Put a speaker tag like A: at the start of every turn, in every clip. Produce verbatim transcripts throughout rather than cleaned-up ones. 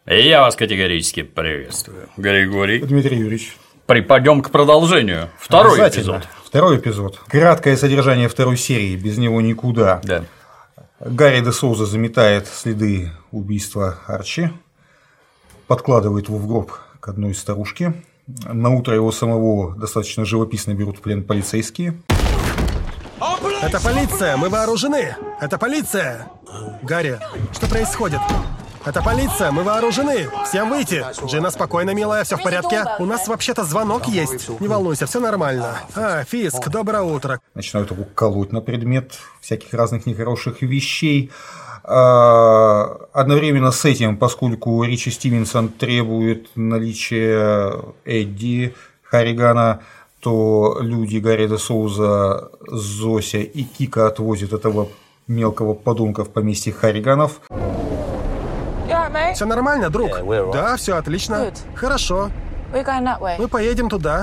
A: Я вас категорически приветствую, Григорий.
B: Дмитрий Юрьевич.
A: Припадем к продолжению. Второй эпизод.
B: Второй эпизод. Краткое содержание второй серии, без него никуда.
A: Да.
B: Гарри де Соуза заметает следы убийства Арчи, подкладывает его в гроб к одной старушке. На утро его самого достаточно живописно берут в плен полицейские.
C: Это полиция, мы вооружены! Это полиция! Гарри, что происходит? Это полиция, мы вооружены! Всем выйти! Джина, спокойно, милая, все в порядке? У нас вообще-то звонок есть. Не волнуйся, все нормально. А, Фиск, доброе утро.
B: Начинают его колоть на предмет всяких разных нехороших вещей. Одновременно с этим, поскольку Ричи Стивенсон требует наличия Эдди Харригана, то люди Гарри де Соуза, Зося и Кика отвозят этого мелкого подонка в поместье Харриганов.
C: Все нормально, друг? Да, все отлично. Хорошо. Мы поедем туда.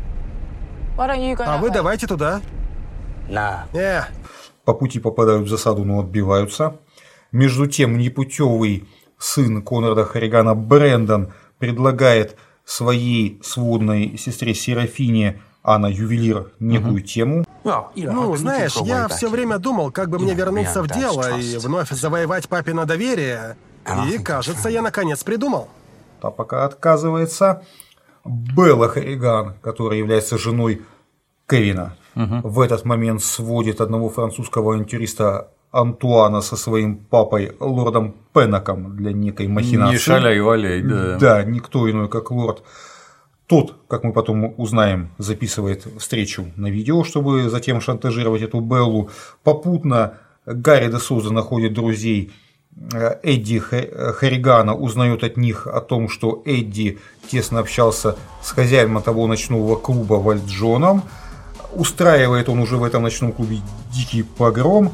C: А вы давайте туда. Не.
B: По пути попадают в засаду, но отбиваются. Между тем, непутевый сын Конрада Харригана Брэндон предлагает своей сводной сестре Серафине, она ювелир, некую uh-huh. тему.
C: Ну, знаешь, я все время думал, как бы мне вернуться в дело и вновь завоевать папино доверие. И, кажется, я наконец придумал.
B: Та пока отказывается. Белла Харриган, которая является женой Кевина, uh-huh. в этот момент сводит одного французского авантюриста Антуана со своим папой, лордом Пенноком, для некой махинации.
A: Не шаляй, валяй, да.
B: Да, никто иной, как лорд. Тот, как мы потом узнаем, записывает встречу на видео, чтобы затем шантажировать эту Беллу. Попутно Гарри де Соуза находит друзей Эдди Харригана, узнает от них о том, что Эдди тесно общался с хозяином того ночного клуба Вальджоном. Устраивает он уже в этом ночном клубе дикий погром.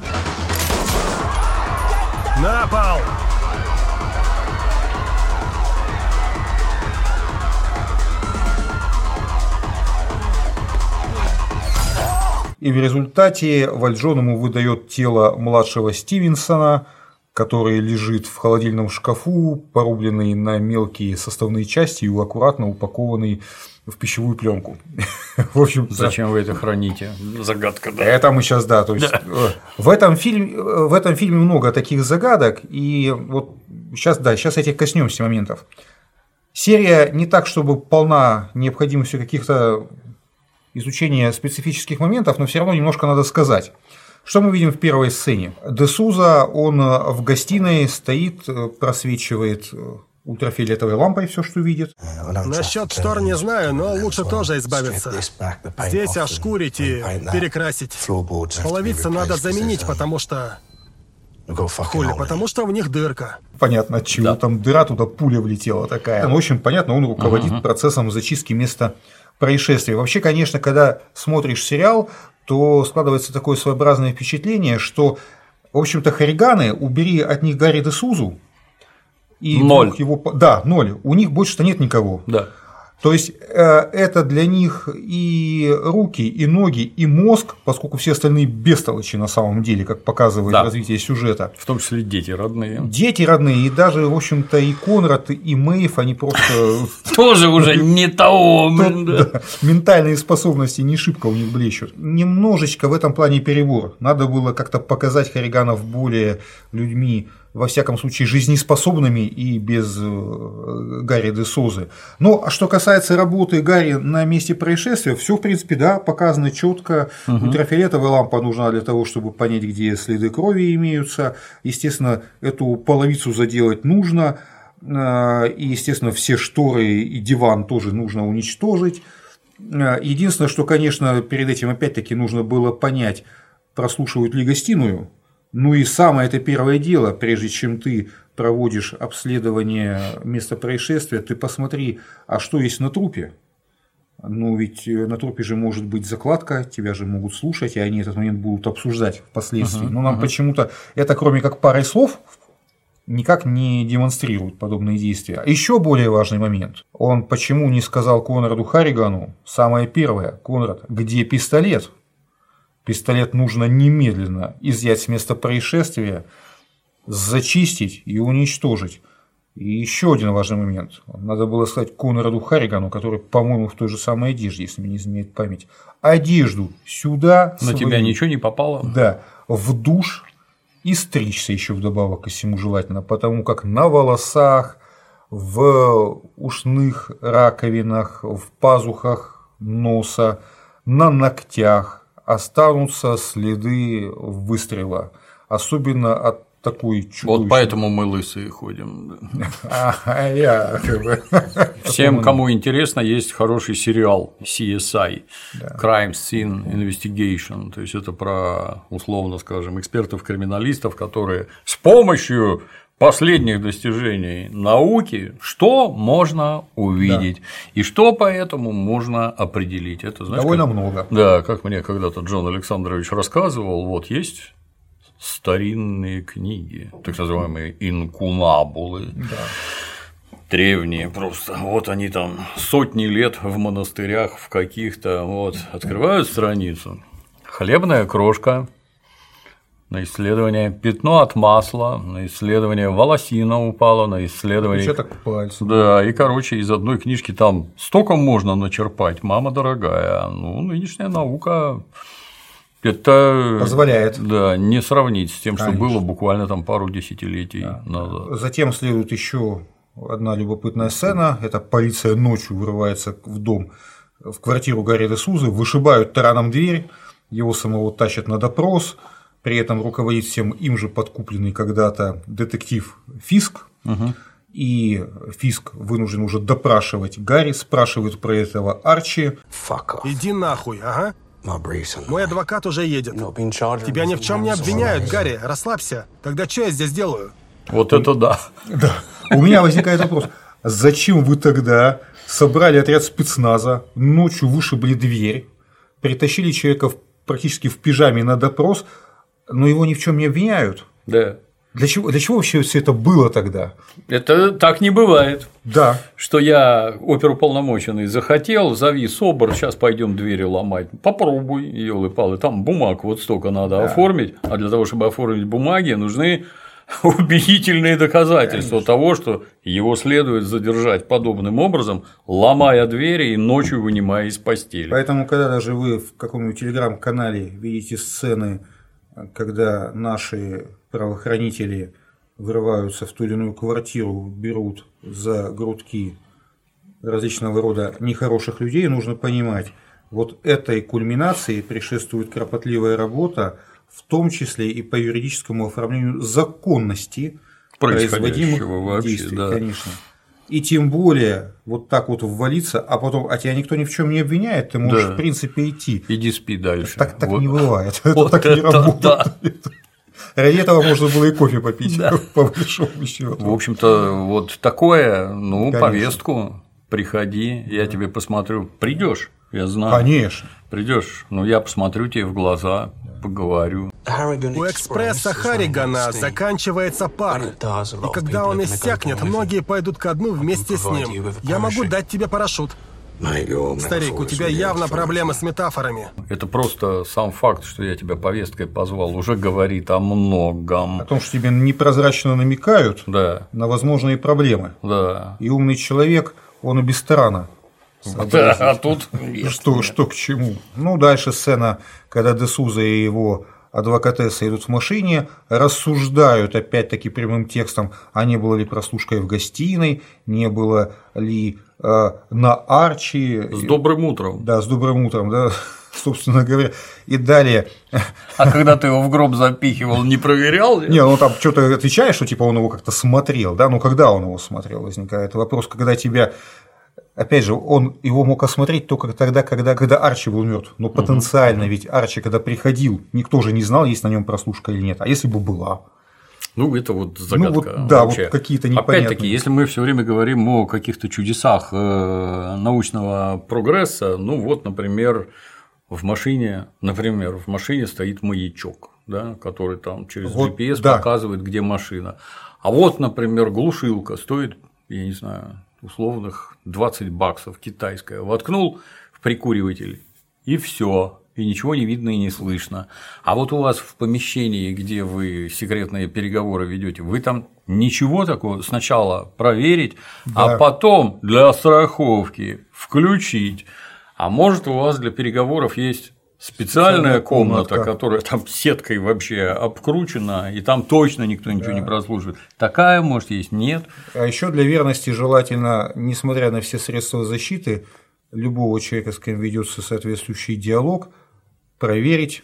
C: На пол!
B: И в результате Вальджон ему выдает тело младшего Стивенсона, который лежит в холодильном шкафу, порубленный на мелкие составные части и аккуратно упакованный в пищевую пленку. В общем,
A: зачем вы это храните? Загадка, да.
B: Это мы сейчас, да. То есть да. В, этом фильме, в этом фильме много таких загадок, и вот сейчас, да, сейчас этих коснемся моментов. Серия не так, чтобы полна необходимостью каких-то изучения специфических моментов, но все равно немножко надо сказать. Что мы видим в первой сцене? Де Соуза, он в гостиной стоит, просвечивает ультрафиолетовой лампой все, что видит.
C: Насчет штор не знаю, но лучше тоже избавиться. Здесь ошкурить и перекрасить. Половицы надо заменить, потому что... Хули, потому что в них дырка.
B: Понятно, от чего да. там дыра, туда пуля влетела такая. Ну, в общем, понятно, он руководит uh-huh. процессом зачистки места происшествия. Вообще, конечно, когда смотришь сериал, то складывается такое своеобразное впечатление, что, в общем-то, Харриганы, убери от них Гарри де Соузу, и
A: ноль.
B: Его... Да, ноль. У них больше-то нет никого.
A: Да.
B: То есть это для них и руки, и ноги, и мозг, поскольку все остальные бестолочи на самом деле, как показывает да. развитие сюжета.
A: В том числе дети родные.
B: Дети родные, и даже, в общем-то, и Конрад, и Мэйв, они просто…
A: Тоже уже не того.
B: Ментальные способности не шибко у них блещут. Немножечко в этом плане перебор. Надо было как-то показать Харриганов более людьми, во всяком случае, жизнеспособными и без Гарри де Соузы. Ну, а что касается работы Гарри на месте происшествия, все, в принципе, да, показано четко. Угу. Ультрафиолетовая лампа нужна для того, чтобы понять, где следы крови имеются. Естественно, эту половицу заделать нужно. И, естественно, все шторы и диван тоже нужно уничтожить. Единственное, что, конечно, перед этим опять-таки нужно было понять, прослушивают ли гостиную. Ну и самое это первое дело, прежде чем ты проводишь обследование места происшествия, ты посмотри, а что есть на трупе. Ну ведь на трупе же может быть закладка, тебя же могут слушать, и они этот момент будут обсуждать впоследствии. Uh-huh, Но нам uh-huh. почему-то это, кроме как пары слов, никак не демонстрирует подобные действия. Еще более важный момент. Он почему не сказал Конраду Харригану, самое первое, Конрад, где пистолет? Пистолет нужно немедленно изъять с места происшествия, зачистить и уничтожить. И еще один важный момент. Надо было сказать Конраду Харригану, который, по-моему, в той же самой одежде, если мне не изменяет память. Одежду сюда.
A: На
B: свою,
A: тебя ничего не попало?
B: Да. В душ и стричься еще вдобавок ко всему желательно, потому как на волосах, в ушных раковинах, в пазухах носа, на ногтях останутся следы выстрела. Особенно от такой чудовищной.
A: Вот поэтому мы лысые ходим.
B: А я
A: Всем, кому интересно, есть хороший сериал си эс ай Crime Scene Investigation. То есть это про, условно скажем, экспертов-криминалистов, которые с помощью последних достижений науки, что можно увидеть, да. и что поэтому можно определить. Это, знаешь,
B: довольно
A: как,
B: много.
A: Да, как мне когда-то Джон Александрович рассказывал, вот есть старинные книги, так называемые инкунабулы, да. древние просто, вот они там сотни лет в монастырях в каких-то, вот, открывают страницу, хлебная крошка, на исследование пятно от масла, на исследование волосина упала, на исследование.
B: Отпечаток пальца.
A: Да, и, короче, из одной книжки там столько можно начерпать, мама дорогая. Ну, нынешняя наука это
B: позволяет.
A: Да, не сравнить с тем,
B: Конечно.
A: что было буквально там пару десятилетий
B: да.
A: назад.
B: Затем следует еще одна любопытная сцена. Это полиция ночью вырывается в дом, в квартиру Гарри де Сузы, вышибают тараном дверь, его самого тащат на допрос. При этом руководит всем им же подкупленный когда-то детектив Фиск, угу. и Фиск вынужден уже допрашивать Гарри, спрашивает про этого Арчи.
C: Иди нахуй, ага. Мой адвокат уже едет. Тебя ни в чем не обвиняют, Гарри, расслабься. Тогда что я здесь делаю?
A: Вот это да.
B: Да. У меня возникает вопрос. Зачем вы тогда собрали отряд спецназа, ночью вышибли дверь, притащили человека в, практически в пижаме на допрос, но его ни в чем не обвиняют?
A: Да.
B: Для чего, для чего вообще все это было тогда?
A: Это так не бывает.
B: Да.
A: Что я оперуполномоченный захотел, зови СОБР, сейчас пойдем двери ломать. Попробуй, елы-палы, там бумаг вот столько надо да. оформить, а для того, чтобы оформить бумаги, нужны убедительные доказательства Конечно. того, что его следует задержать подобным образом, ломая двери и ночью вынимая из постели.
B: Поэтому, когда даже вы в каком-нибудь телеграм-канале видите сцены, когда наши правоохранители вырываются в ту или иную квартиру, берут за грудки различного рода нехороших людей, нужно понимать, вот этой кульминации предшествует кропотливая работа, в том числе и по юридическому оформлению законности производимых действий,
A: да.
B: конечно. И тем более вот так вот ввалиться, а потом, а тебя никто ни в чем не обвиняет, ты можешь
A: да.
B: в принципе идти.
A: Иди спи дальше.
B: Так, так
A: вот.
B: не бывает,
A: вот
B: это так не работает.
A: Да.
B: Ради этого можно было и кофе попить,
A: да.
B: по большому счету.
A: В общем-то, вот такое, ну,
B: Конечно.
A: повестку, приходи, я тебе посмотрю, придешь, я знаю.
B: Конечно.
A: Придешь, ну я посмотрю тебе в глаза, поговорю.
C: У экспресса Харригана заканчивается пар, и когда он иссякнет, многие пойдут ко дну вместе с ним. Я могу дать тебе парашют. Старик, у тебя явно проблемы с метафорами.
A: Это просто сам факт, что я тебя повесткой позвал, уже говорит о многом.
B: О том, что тебе непрозрачно намекают
A: да.
B: на возможные проблемы.
A: Да.
B: И умный человек, он и без тарана.
A: Да, а тут
B: что, что к чему? Ну, дальше сцена, когда де Суза и его адвокатесса идут в машине, рассуждают опять-таки прямым текстом, а не было ли прослушкой в гостиной, не было ли э, на Арчи.
A: С добрым утром.
B: Да, с добрым утром, да, собственно говоря. И далее.
A: А когда ты его в гроб запихивал, не проверял?
B: Не, ну там что-то отвечаешь, что типа он его как-то смотрел, да, ну когда он его смотрел, возникает вопрос, когда тебя. Опять же, он его мог осмотреть только тогда, когда, когда Арчи был мертв. Но потенциально, ведь Арчи, когда приходил, никто же не знал, есть на нем прослушка или нет. А если бы была?
A: Ну, это вот загадка.
B: Ну, вот, да, вообще. Вот какие-то непонятные.
A: Опять-таки, если мы все время говорим о каких-то чудесах научного прогресса, ну вот, например, в машине, например, в машине стоит маячок, да, который там через вот, джи пи эс да. показывает, где машина. А вот, например, глушилка стоит, я не знаю, условных двадцать баксов, китайская, воткнул в прикуриватель, и все. и ничего не видно и не слышно. А вот у вас в помещении, где вы секретные переговоры ведете, вы там ничего такого сначала проверить, да. а потом для страховки включить. А может, у вас для переговоров есть специальная комната, комнатка. Которая там сеткой вообще обкручена, и там точно никто ничего да. не прослушивает. Такая, может, есть, нет.
B: А еще для верности желательно, несмотря на все средства защиты, любого человека, с кем ведется соответствующий диалог, проверить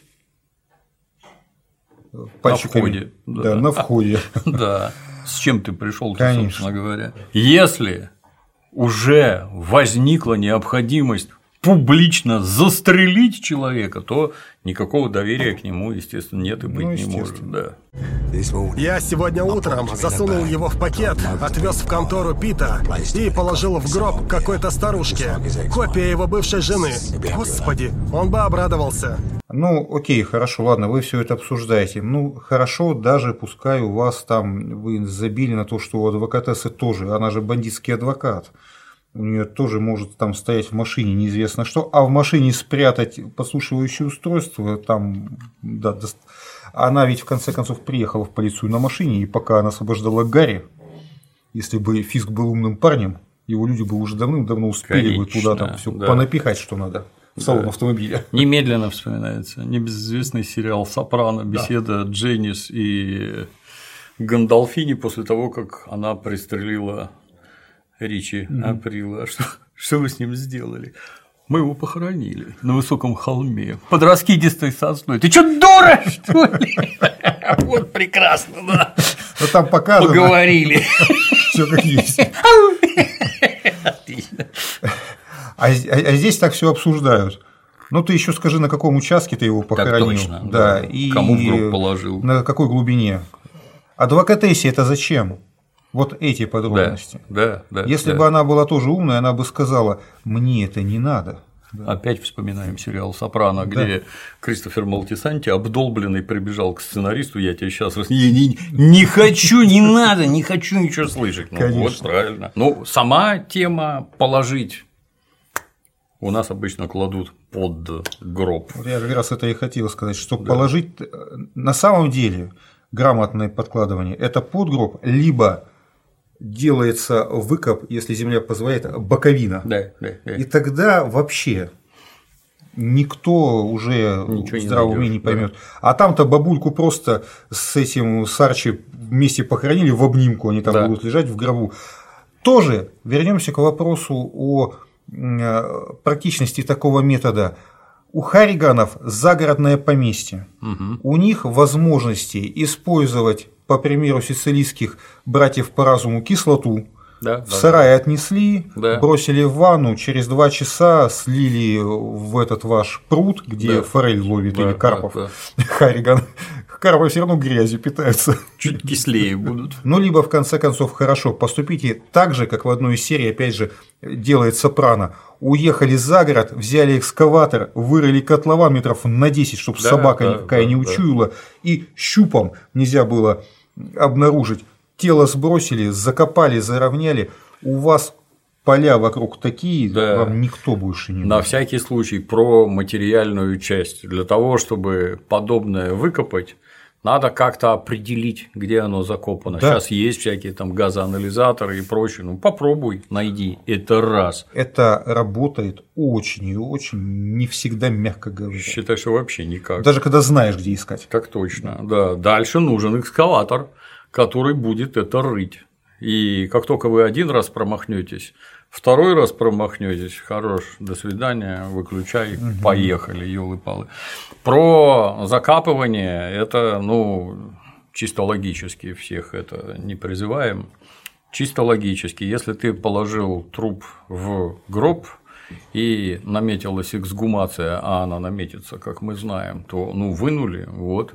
B: пальчиками.
A: На входе.
B: Да, да на входе.
A: Да. С чем ты пришел, собственно говоря. Если уже возникла необходимость публично застрелить человека, то никакого доверия к нему, естественно, нет и быть ну, не может. Да.
C: Я сегодня утром засунул его в пакет, отвез в контору Пита и положил в гроб какой-то старушке. Копия его бывшей жены. Господи, он бы обрадовался.
B: Ну, окей, хорошо, ладно, вы все это обсуждаете. Ну, хорошо, даже пускай у вас там вы забили на то, что у адвокатессы тоже, она же бандитский адвокат. У нее тоже может там стоять в машине неизвестно что, а в машине спрятать подслушивающее устройство, там, да, до... она ведь в конце концов приехала в полицию на машине, и пока она освобождала Гарри, если бы Фиск был умным парнем, его люди бы уже давным-давно успели Конечно, бы туда там все да. понапихать, что надо. В салон да. автомобиля.
A: Немедленно вспоминается небезызвестный сериал «Сопрано», беседа да. Дженнис и Гандолфини после того, как она пристрелила Ричи mm-hmm. Априла. Что, что вы с ним сделали? Мы его похоронили на высоком холме под раскидистой сосной. Ты что, дура, что ли? Вот прекрасно, да.
B: Ну там показано.
A: Поговорили.
B: Все как есть.
A: Отлично.
B: А, а здесь так все обсуждают. Ну, ты еще скажи, на каком участке ты его похоронил.
A: Так точно,
B: да.
A: да.
B: И
A: кому в гроб положил.
B: На какой глубине. Адвокатессе это зачем? Вот эти подробности.
A: Да, да, да.
B: Если
A: да.
B: бы она была тоже умная, она бы сказала: мне это не надо.
A: Да. Опять вспоминаем сериал «Сопрано», да. где Кристофер Молтисанти, обдолбленный, прибежал к сценаристу: я тебе сейчас раз... не, не, не хочу, не надо, не хочу ничего слышать. Ну,
B: Конечно.
A: Вот правильно. Ну, сама тема положить у нас обычно кладут под гроб.
B: Вот я как раз это и хотел сказать, что да. положить на самом деле грамотное подкладывание – это под гроб, либо делается выкоп, если земля позволяет, боковина.
A: Да, да, да.
B: И тогда вообще никто уже в здравом уме не поймет. Да. А там-то бабульку просто с этим с Арчи вместе похоронили в обнимку, они там да. будут лежать в гробу. Тоже вернемся к вопросу о практичности такого метода. У Харриганов загородное поместье. Угу. У них возможности использовать, по примеру сицилийских братьев по разуму, кислоту. Да, в да, сарай да. отнесли, да. бросили в ванну, через два часа слили в этот ваш пруд, где да. форель ловит да, или карпов. Да, да. Харриган. Карпы все равно грязью питаются.
A: Чуть кислее будут.
B: Ну, либо, в конце концов, хорошо, поступите так же, как в одной из серий, опять же, делает «Сопрано». Уехали за город, взяли экскаватор, вырыли котлован метров на десять, чтобы да, собака да, никакая да, не учуяла, да. и щупом нельзя было обнаружить. Тело сбросили, закопали, заровняли. У вас поля вокруг такие, да. вам никто больше не будет.
A: На всякий случай про материальную часть. Для того, чтобы подобное выкопать, надо как-то определить, где оно закопано. Да. Сейчас есть всякие там газоанализаторы и прочее. Ну попробуй, найди. Это раз.
B: Это работает очень и очень не всегда, мягко говоря.
A: Считай, что вообще никак.
B: Даже когда знаешь, где искать.
A: Так точно. Да. Дальше нужен экскаватор, который будет это рыть. И как только вы один раз промахнетесь, второй раз промахнетесь, хорош, до свидания, выключай, угу. поехали, ёлы-палы. Про закапывание это, ну, чисто логически всех это не призываем. Чисто логически, если ты положил труп в гроб и наметилась эксгумация, а она наметится, как мы знаем, то ну вынули, вот.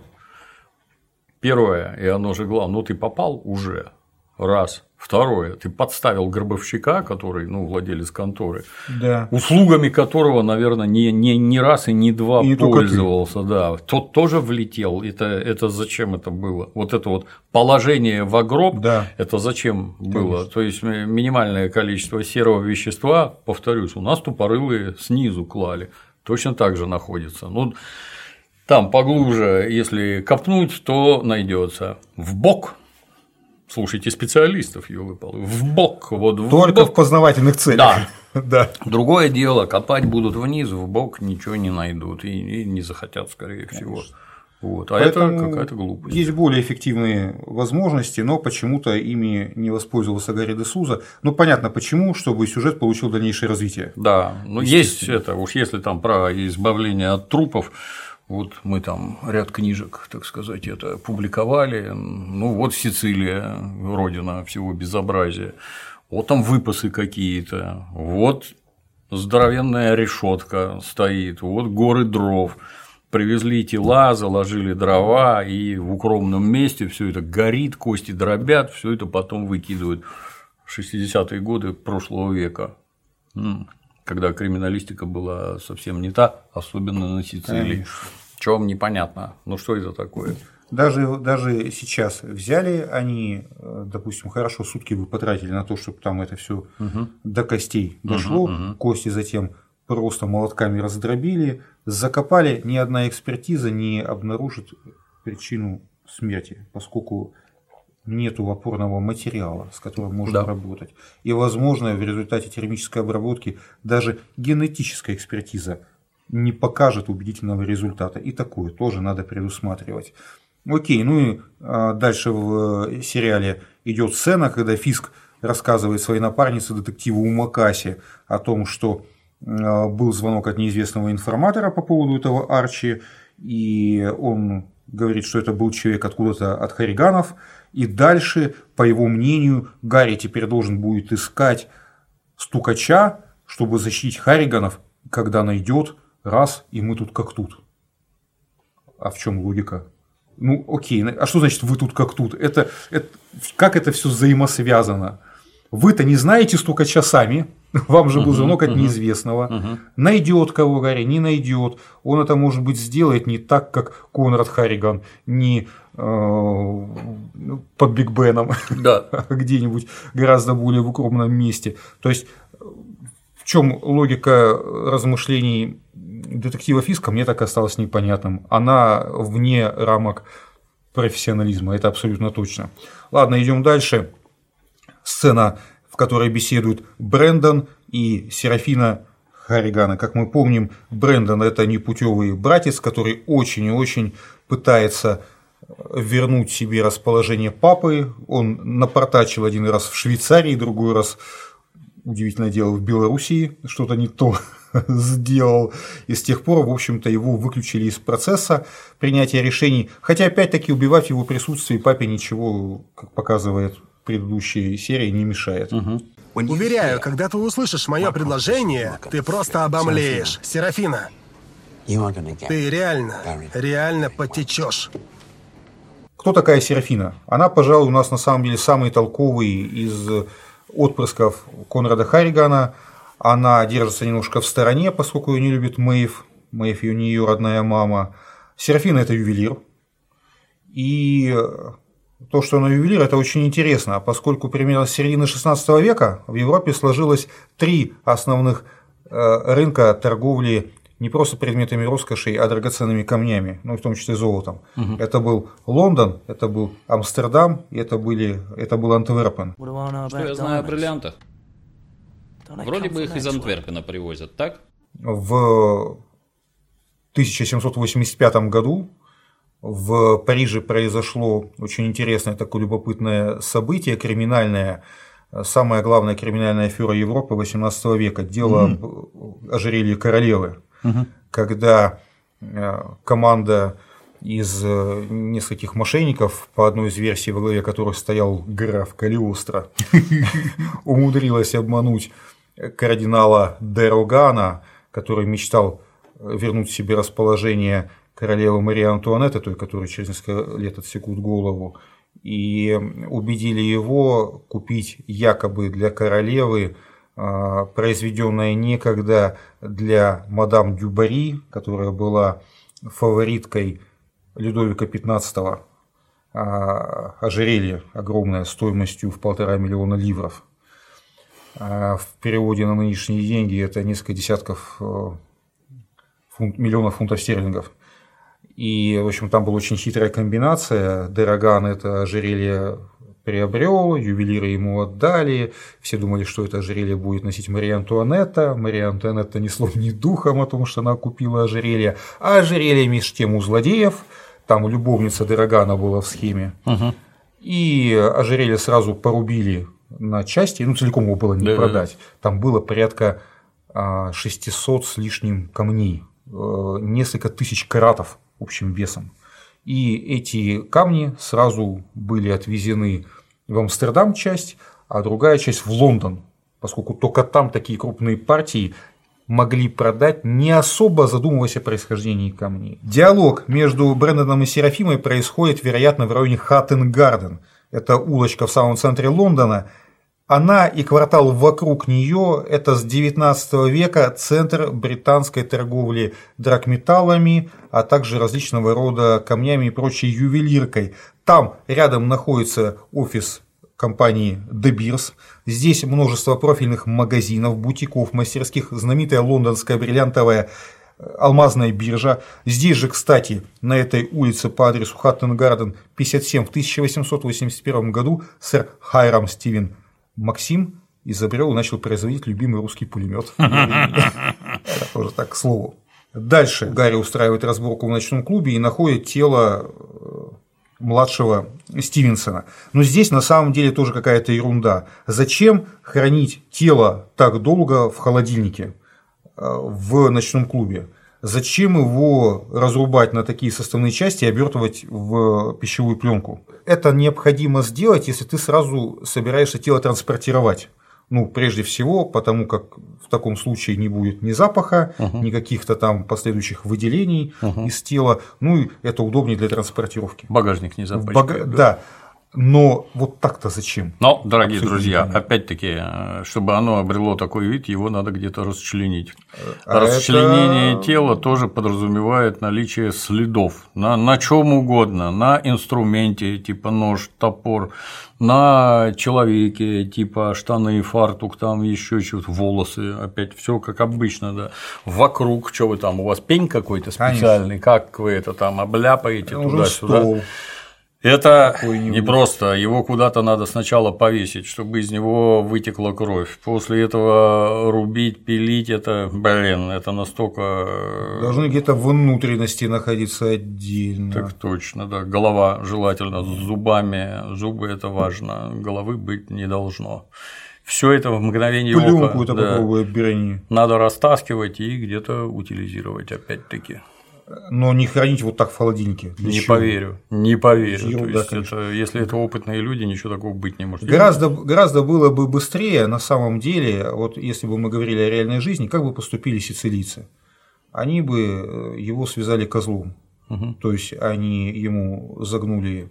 A: Первое, и оно же главное, ну ты попал уже, раз. Второе, ты подставил гробовщика, который, ну, владелец конторы,
B: да.
A: услугами которого, наверное, не, не, не раз и не два и пользовался, да. Тот тоже влетел. Это, это зачем это было? Вот это вот положение в гроб, да. это зачем было? Конечно. То есть минимальное количество серого вещества, повторюсь, у нас тупорылые снизу клали. точно так же находится. Ну, там поглубже, если копнуть, то найдется. Вбок. Слушайте специалистов, ёлы-палы. Вбок. Вот в
B: Только
A: бок.
B: в познавательных целях.
A: Да.
B: Да.
A: Другое дело, копать будут вниз, вбок ничего не найдут и, и не захотят, скорее всего. Конечно. Вот. А
B: Поэтому
A: это какая-то глупость.
B: Есть более эффективные возможности, но почему-то ими не воспользовался Гарри де Суза. Ну, понятно почему, чтобы сюжет получил дальнейшее развитие.
A: Да, но есть это, уж если там про избавление от трупов, вот мы там ряд книжек, так сказать, это публиковали. Ну, вот Сицилия, родина всего безобразия. Вот там выпасы какие-то, вот здоровенная решетка стоит, вот горы дров. Привезли тела, заложили дрова, и в укромном месте все это горит, кости дробят, все это потом выкидывают. шестидесятые годы прошлого века, когда криминалистика была совсем не та, особенно на Сицилии. Чего вам непонятно? Ну что это такое?
B: Даже, даже сейчас взяли они, допустим, хорошо, сутки вы потратили на то, чтобы там это все угу. до костей дошло, угу, угу. кости затем просто молотками раздробили, закопали, ни одна экспертиза не обнаружит причину смерти, поскольку нету опорного материала, с которым можно да. работать. И, возможно, в результате термической обработки даже генетическая экспертиза не покажет убедительного результата. И такое тоже надо предусматривать. Окей, ну и дальше в сериале идет сцена, когда Фиск рассказывает своей напарнице, детективу Умакаси, о том, что был звонок от неизвестного информатора по поводу этого Арчи, и он говорит, что это был человек откуда-то от Харриганов, и дальше, по его мнению, Гарри теперь должен будет искать стукача, чтобы защитить Харриганов, когда найдет, раз, и мы тут как тут. А в чем логика? Ну, окей, а что значит вы тут как тут? Это, это, как это все взаимосвязано? Вы-то не знаете стукача сами, вам же был звонок от неизвестного. Uh-huh. Найдет кого Гарри, не найдет. Он это, может быть, сделает не так, как Конрад Харриган, не э, под Биг Беном, да. а где-нибудь гораздо более в укромном месте. То есть, в чем логика размышлений детектива Фиска, мне так осталось непонятным. Она вне рамок профессионализма, это абсолютно точно. Ладно, идем дальше. Сцена, в которой беседуют Брэндон и Серафина Харриганы. Как мы помним, Брэндон – это непутевый братец, который очень и очень пытается вернуть себе расположение папы. Он напортачил один раз в Швейцарии, другой раз, удивительное дело, в Белоруссии, что-то не то сделал. И с тех пор, в общем-то, его выключили из процесса принятия решений. Хотя, опять-таки, убивать в его присутствии папе ничего, как показывает предыдущей серии, не мешает.
C: Угу. Уверяю, когда ты услышишь мое предложение, ты просто обомлеешь. Серафина, ты реально, реально потечешь.
B: Кто такая Серафина? Она, пожалуй, у нас на самом деле самый толковый из отпрысков Конрада Харригана. Она держится немножко в стороне, поскольку ее не любит Мэйв. Мэйв ее не ее родная мама. Серафина – это ювелир. И то, что она ювелир, это очень интересно, поскольку примерно с середины шестнадцатого века в Европе сложилось три основных рынка торговли не просто предметами роскоши, а драгоценными камнями, ну, в том числе золотом. Угу. Это был Лондон, это был Амстердам, и это, были, это был Антверпен.
D: Что я знаю о бриллиантах? Вроде бы их из Антверпена привозят, так?
B: В тысяча семьсот восемьдесят пятом году в Париже произошло очень интересное такое любопытное событие, криминальное, самая главная криминальная афера Европы восемнадцатого века, дело mm-hmm. об ожерелье королевы, mm-hmm. когда команда из нескольких мошенников, по одной из версий, во главе которых стоял граф Калиостро, умудрилась обмануть кардинала де Рогана, который мечтал вернуть себе расположение королевы Марии Антуанетты, той, которой через несколько лет отсекут голову, и убедили его купить якобы для королевы произведенное некогда для мадам Дюбари, которая была фавориткой Людовика пятнадцатого, ожерелье огромное стоимостью в полтора миллиона ливров. В переводе на нынешние деньги это несколько десятков фунт, миллионов фунтов стерлингов. И, в общем, там была очень хитрая комбинация. Дероган это ожерелье приобрел, ювелиры ему отдали, все думали, что это ожерелье будет носить Мария Антуанетта. Мария Антуанетта ни словом, ни духом о том, что она купила ожерелье. А ожерелье между тем у злодеев, там любовница Дерогана была в схеме. Угу. И ожерелье сразу порубили на части, ну целиком его было не да, продать. Там было порядка шестисот с лишним камней, несколько тысяч каратов общим весом. И эти камни сразу были отвезены в Амстердам часть, а другая часть в Лондон, поскольку только там такие крупные партии могли продать, не особо задумываясь о происхождении камней. Диалог между Брэндоном и Серафимой происходит, вероятно, в районе Хаттен-Гарден. Это улочка в самом центре Лондона. Она и квартал вокруг нее – это с девятнадцатого века центр британской торговли драгметаллами, а также различного рода камнями и прочей ювелиркой. Там рядом находится офис компании De Beers. Здесь множество профильных магазинов, бутиков, мастерских, знаменитая лондонская бриллиантовая алмазная биржа. Здесь же, кстати, на этой улице по адресу Хаттен-Гарден пятьдесят семь в тысяча восемьсот восемьдесят первом году сэр Хайрам Стивен Максим изобрел и начал производить любимый русский пулемет. Это тоже так, к слову. Дальше Гарри устраивает разборку в ночном клубе и находит тело младшего Стивенсона. Но здесь на самом деле тоже какая-то ерунда. Зачем хранить тело так долго в холодильнике в ночном клубе? Зачем его разрубать на такие составные части и обертывать в пищевую пленку? Это необходимо сделать, если ты сразу собираешься тело транспортировать. Ну, прежде всего, потому как в таком случае не будет ни запаха, uh-huh. ни каких-то там последующих выделений uh-huh. из тела. Ну, и это удобнее для транспортировки.
A: Багажник не запачкает.
B: Бага... Да. Но вот так-то зачем?
A: Но, дорогие Абсолютно друзья, нет. опять-таки, чтобы оно обрело такой вид, его надо где-то расчленить. А Расчленение это... тела тоже подразумевает наличие следов на, на чем угодно, на инструменте типа нож, топор, на человеке типа штаны, фартук, там еще что-то, волосы, опять все как обычно, да. Вокруг, что вы там, у вас пень какой-то специальный, Конечно. Как вы это там обляпаете туда-сюда. Это не просто, его куда-то надо сначала повесить, чтобы из него вытекла кровь. После этого рубить, пилить, это, блин, это настолько…
B: Должны где-то внутренности находиться отдельно.
A: Так точно, да. Голова желательно с зубами, зубы это важно, головы быть не должно. Все это в мгновение
B: ока
A: да, надо растаскивать и где-то утилизировать опять-таки.
B: Но не хранить вот так в холодильнике.
A: Не чего? поверю, не поверю. Ерунда, То есть это, если это опытные люди, ничего такого быть не может.
B: Гораздо, гораздо было бы быстрее, на самом деле, вот если бы мы говорили о реальной жизни, как бы поступили сицилийцы? Они бы его связали козлом. Угу. То есть они ему загнули,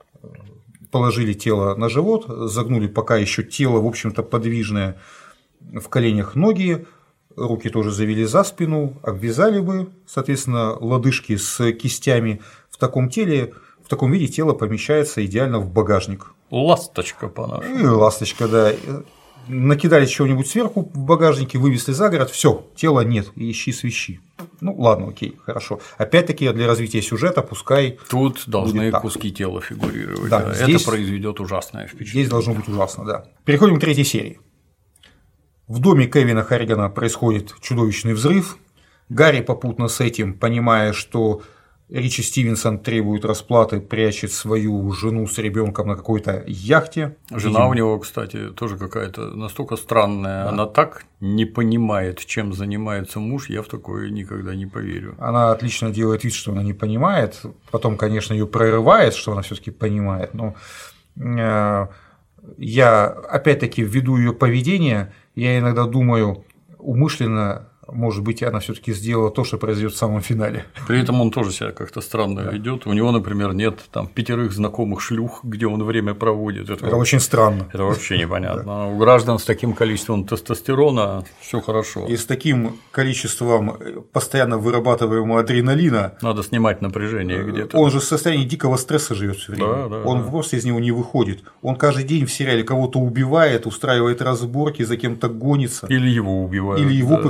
B: положили тело на живот, загнули пока еще тело, в общем-то, подвижное, в коленях ноги. Руки тоже завели за спину, обвязали бы, соответственно, лодыжки с кистями. В таком теле, в таком виде тело помещается идеально в багажник.
A: Ласточка по-нашему.
B: И ласточка, да. Накидали чего-нибудь сверху в багажнике, вывезли за город, все, тела нет, ищи свищи. Ну ладно, окей, хорошо. Опять-таки для развития сюжета пускай.
A: Тут должны куски тела фигурировать. Да, да. Здесь, это произведет ужасное впечатление.
B: Здесь должно быть ужасно, да. Переходим к третьей серии. В доме Кевина Харригана происходит чудовищный взрыв. Гарри попутно с этим, понимая, что Ричи Стивенсон требует расплаты, прячет свою жену с ребенком на какой-то яхте.
A: Жена Видимо... у него, кстати, тоже какая-то настолько странная. Да. Она так не понимает, чем занимается муж, я в такое никогда не поверю.
B: Она отлично делает вид, что она не понимает. Потом, конечно, ее прорывает, что она все-таки понимает. Но я, опять-таки, ввиду ее поведения, я иногда думаю, умышленно, может быть, она все-таки сделала то, что произойдет в самом финале.
A: При этом он тоже себя как-то странно да. ведет. У него, например, нет там пятерых знакомых шлюх, где он время проводит.
B: Это, это очень странно.
A: Это вообще непонятно. да. У граждан с таким количеством тестостерона все хорошо.
B: И с таким количеством постоянно вырабатываемого адреналина.
A: Надо снимать напряжение где-то.
B: Он же в состоянии дикого стресса живет все время.
A: Да, да,
B: он
A: да.
B: просто из него не выходит. Он каждый день в сериале кого-то убивает, устраивает разборки, за кем-то гонится.
A: Или его убивают.
B: Или его
A: да.
B: пытаются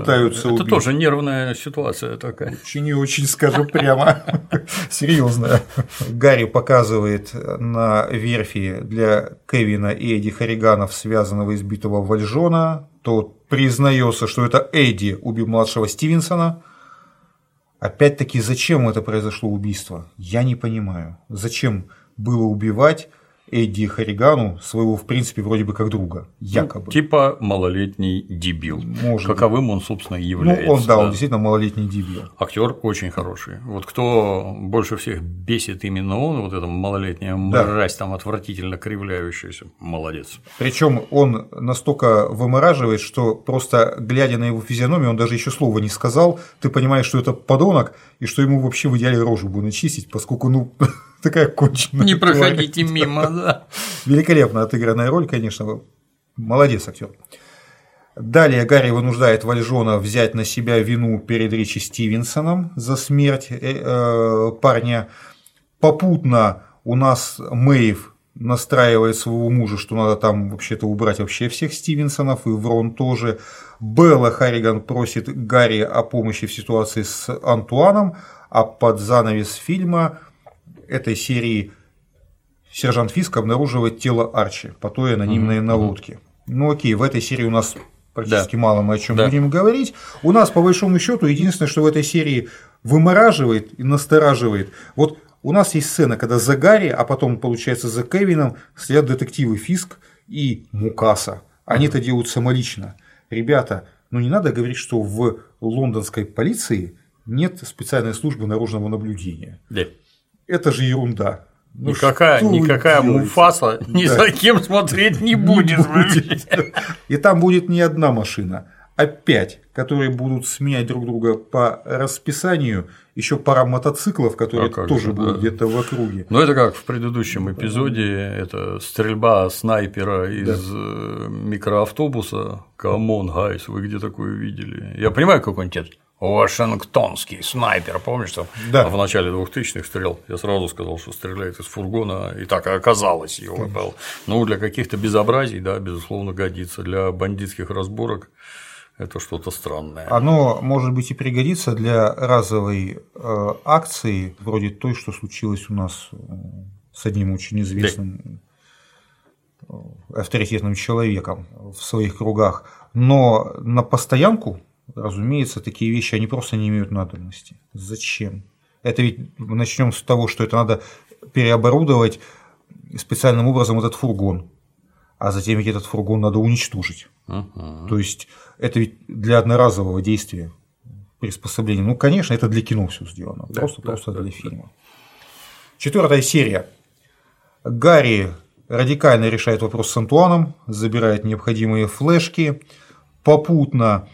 B: пытается убить.
A: Это тоже нервная ситуация такая.
B: Очень и очень, скажу прямо, серьезная. Гарри показывает на верфи для Кевина и Эдди Харриганов связанного избитого Вальжона. Тот признается, что это Эдди убил младшего Стивенсона. Опять-таки, зачем это произошло убийство? Я не понимаю. Зачем было убивать Эдди Харригану, своего, в принципе, вроде бы как друга, якобы.
A: Ну, типа малолетний дебил.
B: Может
A: Каковым он, собственно, и является.
B: Ну, он, да, он действительно малолетний дебил.
A: Актер очень хороший. Вот кто больше всех бесит именно он, вот эта малолетняя мразь, да. Там отвратительно кривляющаяся, молодец.
B: Причем он настолько вымораживает, что просто глядя на его физиономию, он даже еще слова не сказал, ты понимаешь, что это подонок, и что ему вообще в идеале рожу бы начистить, поскольку, ну, такая конченая.
A: Не проходите мимо, да.
B: Великолепно отыгранная роль, конечно. Молодец актер. Далее Гарри вынуждает Вальжона взять на себя вину перед Ричи Стивенсоном за смерть э, парня. Попутно у нас Мэйв настраивает своего мужа, что надо там вообще-то убрать вообще всех Стивенсонов, и Врон тоже. Белла Харриган просит Гарри о помощи в ситуации с Антуаном, а под занавес фильма этой серии сержант Фиск обнаруживает тело Арчи, потоя анонимное mm-hmm. на лодке. Ну окей, в этой серии у нас практически да. мало мы о чем да. будем говорить. У нас, по большому счету, единственное, что в этой серии вымораживает и настораживает. Вот у нас есть сцена, когда за Гарри, а потом, получается, за Кевином следят детективы Фиск и Мукаса. Они это делают самолично. Ребята, ну не надо говорить, что в лондонской полиции нет специальной службы наружного наблюдения.
A: Да.
B: Это же ерунда. Ну,
A: никакая никакая Муфаса ни да. за кем смотреть не будет.
B: И там будет не одна машина, а пять, которые будут сменять друг друга по расписанию, еще пара мотоциклов, которые а тоже же, будут да. где-то в округе.
A: Ну, это как в предыдущем эпизоде, это стрельба снайпера из да. микроавтобуса. Камон, гайс, вы где такое видели? Я понимаю, какой-нибудь это вашингтонский снайпер, помнишь, там да. в начале двухтысячных стрелял? Я сразу сказал, что стреляет из фургона, и так и оказалось его. Ну, для каких-то безобразий, да, безусловно, годится. Для бандитских разборок это что-то странное.
B: Оно, может быть, и пригодится для разовой э, акции, вроде той, что случилось у нас с одним очень известным да. авторитетным человеком в своих кругах. Но на постоянку, разумеется, такие вещи, они просто не имеют надобности. Зачем? Это ведь начнем с того, что это надо переоборудовать специальным образом этот фургон, а затем ведь этот фургон надо уничтожить. Uh-huh. То есть это ведь для одноразового действия приспособления. Ну, конечно, это для кино все сделано, да, просто, да, просто да, для да. фильма. Четвертая серия. Гарри радикально решает вопрос с Антуаном, забирает необходимые флешки. Попутно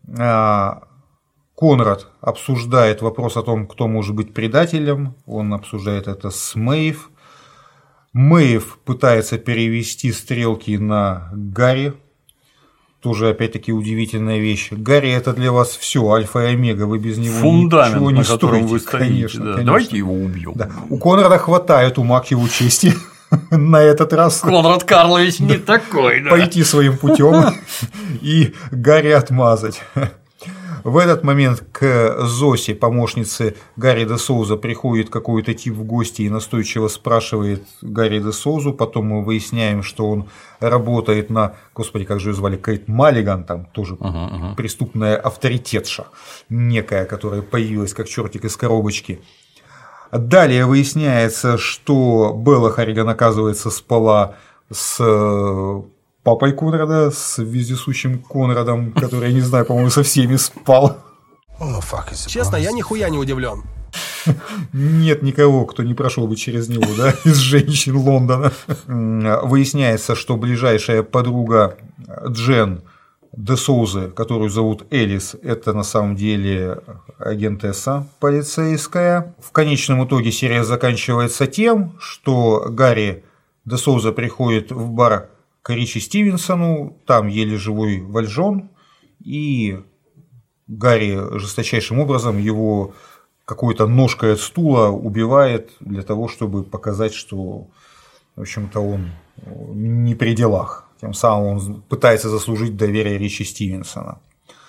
B: Конрад обсуждает вопрос о том, кто может быть предателем. Он обсуждает это с Мэйв. Мэйв пытается перевести стрелки на Гарри. Тоже, опять-таки, удивительная вещь. Гарри – это для вас все, альфа и омега, вы без него
A: фундамент,
B: ничего не
A: на
B: стоите.
A: Вы стоите,
B: конечно,
A: да.
B: конечно.
A: Давайте его убьем.
B: Да. У Конрада хватает ума к его чести на этот раз.
A: Конрад Карлович не такой, да.
B: Пойти своим путем и Гарри отмазать. В этот момент к Зосе, помощнице Гарри де Соуза, приходит какой-то тип в гости и настойчиво спрашивает Гарри де Соузу. Потом мы выясняем, что он работает на, господи, как же ее звали, Кейт Маллиган, там тоже uh-huh, uh-huh. преступная авторитетша некая, которая появилась как чертик из коробочки. Далее выясняется, что Белла Харриган, оказывается, спала с папой Конрада, с вездесущим Конрадом, который, я не знаю, по-моему, со всеми спал.
C: Честно, я нихуя не удивлен.
B: Нет никого, кто не прошел бы через него, да, из женщин Лондона. Выясняется, что ближайшая подруга Джен де Соузы, которую зовут Элис, это на самом деле агентесса полицейская. В конечном итоге серия заканчивается тем, что Гарри де Соуза приходит в бар к Ричи Стивенсону, там еле живой Вальжон, и Гарри жесточайшим образом его какой-то ножкой от стула убивает для того, чтобы показать, что, в общем-то, он не при делах. Тем самым он пытается заслужить доверие Ричи Стивенсона.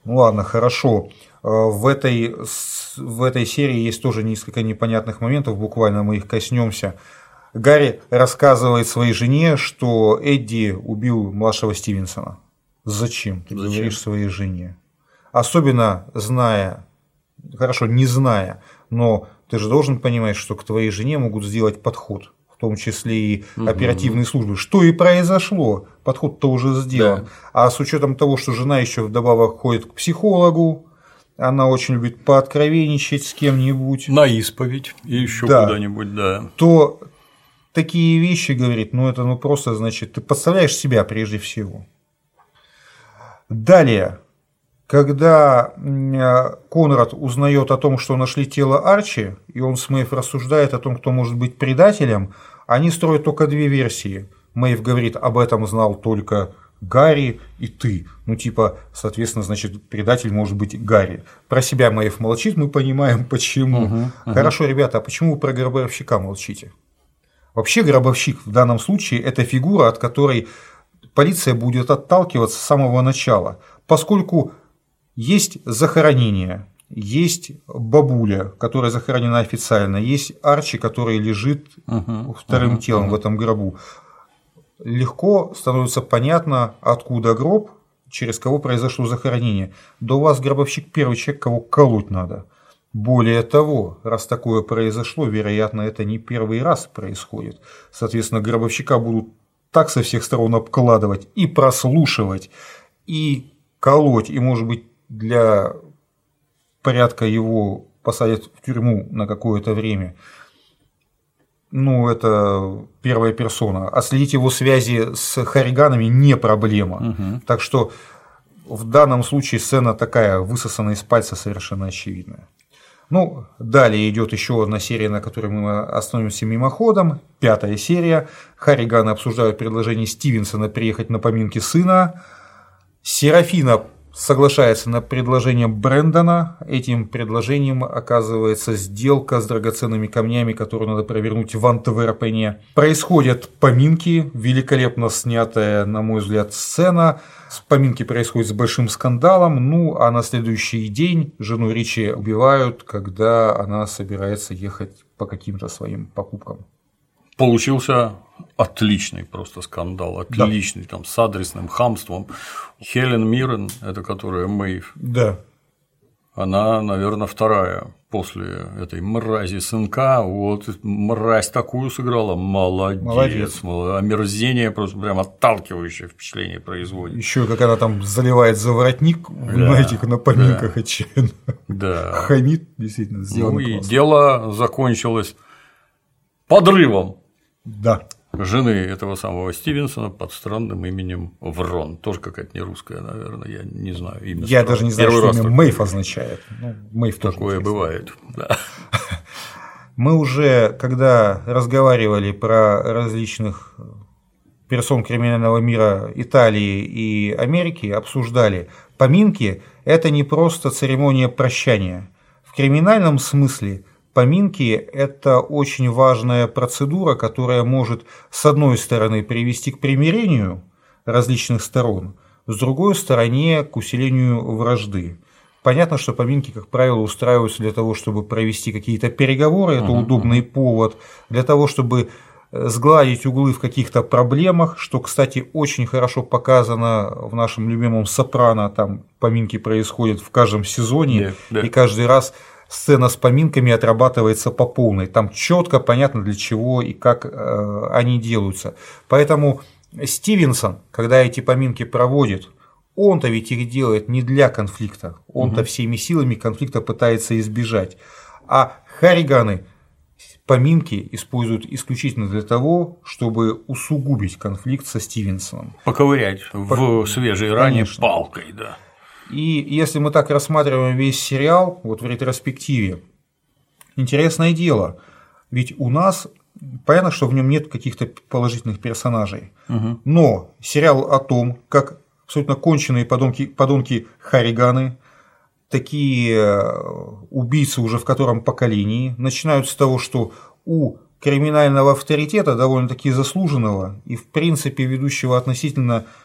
B: Ну ладно, хорошо. В этой, в этой серии есть тоже несколько непонятных моментов, буквально мы их коснемся. Гарри рассказывает своей жене, что Эдди убил младшего Стивенсона. Зачем ты Зачем? говоришь своей жене? Особенно зная, хорошо, не зная, но ты же должен понимать, что к твоей жене могут сделать подход, в том числе и угу. оперативные службы. Что и произошло, подход-то уже сделан. Да. А с учетом того, что жена еще вдобавок ходит к психологу, она очень любит пооткровенничать с кем-нибудь.
A: На исповедь и еще да. куда-нибудь, да.
B: То такие вещи, говорит, ну это ну просто, значит, ты подставляешь себя прежде всего. Далее, когда Конрад узнает о том, что нашли тело Арчи, и он с Мэйв рассуждает о том, кто может быть предателем, они строят только две версии. Мэйв говорит, об этом знал только Гарри и ты. Ну, типа, соответственно, значит, предатель может быть Гарри. Про себя Мэйв молчит, мы понимаем, почему. Угу, угу. Хорошо, ребята, а почему вы про гробовщика молчите? Вообще, гробовщик в данном случае – это фигура, от которой полиция будет отталкиваться с самого начала, поскольку есть захоронение, есть бабуля, которая захоронена официально, есть Арчи, который лежит uh-huh, вторым uh-huh, телом uh-huh. в этом гробу. Легко становится понятно, откуда гроб, через кого произошло захоронение. Да у вас гробовщик первый человек, кого колоть надо. Более того, раз такое произошло, вероятно, это не первый раз происходит. Соответственно, гробовщика будут так со всех сторон обкладывать и прослушивать, и колоть, и, может быть, для порядка его посадят в тюрьму на какое-то время. Ну, это первая персона. А следить его связи с Харриганами не проблема. Угу. Так что в данном случае сцена такая, высосанная из пальца, совершенно очевидная. Ну, далее идет еще одна серия, на которой мы остановимся мимоходом. Пятая серия. Харриганы обсуждают предложение Стивенсона приехать на поминки сына. Серафина соглашается на предложение Брэндона. Этим предложением оказывается сделка с драгоценными камнями, которую надо провернуть в Антверпене. Происходят поминки, великолепно снятая, на мой взгляд, сцена. Поминки происходят с большим скандалом, ну а на следующий день жену Ричи убивают, когда она собирается ехать по каким-то своим покупкам.
A: Получился отличный просто скандал, отличный, да. Там с адресным хамством. Хелен Миррен, это которая Мэйв,
B: да.
A: Она, наверное, вторая после этой мрази сынка. Вот мразь такую сыграла, молодец, молодец. Омерзение, просто прям отталкивающее впечатление производит.
B: Еще как она там заливает за воротник, да, знаете, на поминках, да. Отчаянно.
A: Да.
B: Хамит, действительно, сделано
A: ну,
B: классно.
A: И дело закончилось подрывом.
B: Да.
A: Жены этого самого Стивенсона под странным именем Врон. Тоже какая-то не русская, наверное, я не знаю. Имя
B: я даже не знаю, Первый что имя Мэйв означает. Ну, Мэйв
A: такое бывает. Да.
B: Мы уже, когда разговаривали про различных персон криминального мира Италии и Америки, обсуждали, поминки – это не просто церемония прощания. В криминальном смысле поминки – это очень важная процедура, которая может, с одной стороны, привести к примирению различных сторон, с другой стороны, к усилению вражды. Понятно, что поминки, как правило, устраиваются для того, чтобы провести какие-то переговоры, это uh-huh. удобный повод, для того, чтобы сгладить углы в каких-то проблемах, что, кстати, очень хорошо показано в нашем любимом «Сопрано», там поминки происходят в каждом сезоне, yeah, yeah. и каждый раз сцена с поминками отрабатывается по полной. Там четко понятно, для чего и как э, они делаются. Поэтому Стивенсон, когда эти поминки проводит, он-то ведь их делает не для конфликта. Он-то угу. всеми силами конфликта пытается избежать. А Харриганы поминки используют исключительно для того, чтобы усугубить конфликт со Стивенсоном.
A: Поковырять в свежей ране Конечно. Палкой, да.
B: И если мы так рассматриваем весь сериал, вот в ретроспективе, интересное дело, ведь у нас понятно, что в нем нет каких-то положительных персонажей, угу. но сериал о том, как абсолютно конченые подонки, подонки Харриганы, такие убийцы уже в котором поколении, начинают с того, что у криминального авторитета, довольно-таки заслуженного и в принципе ведущего относительно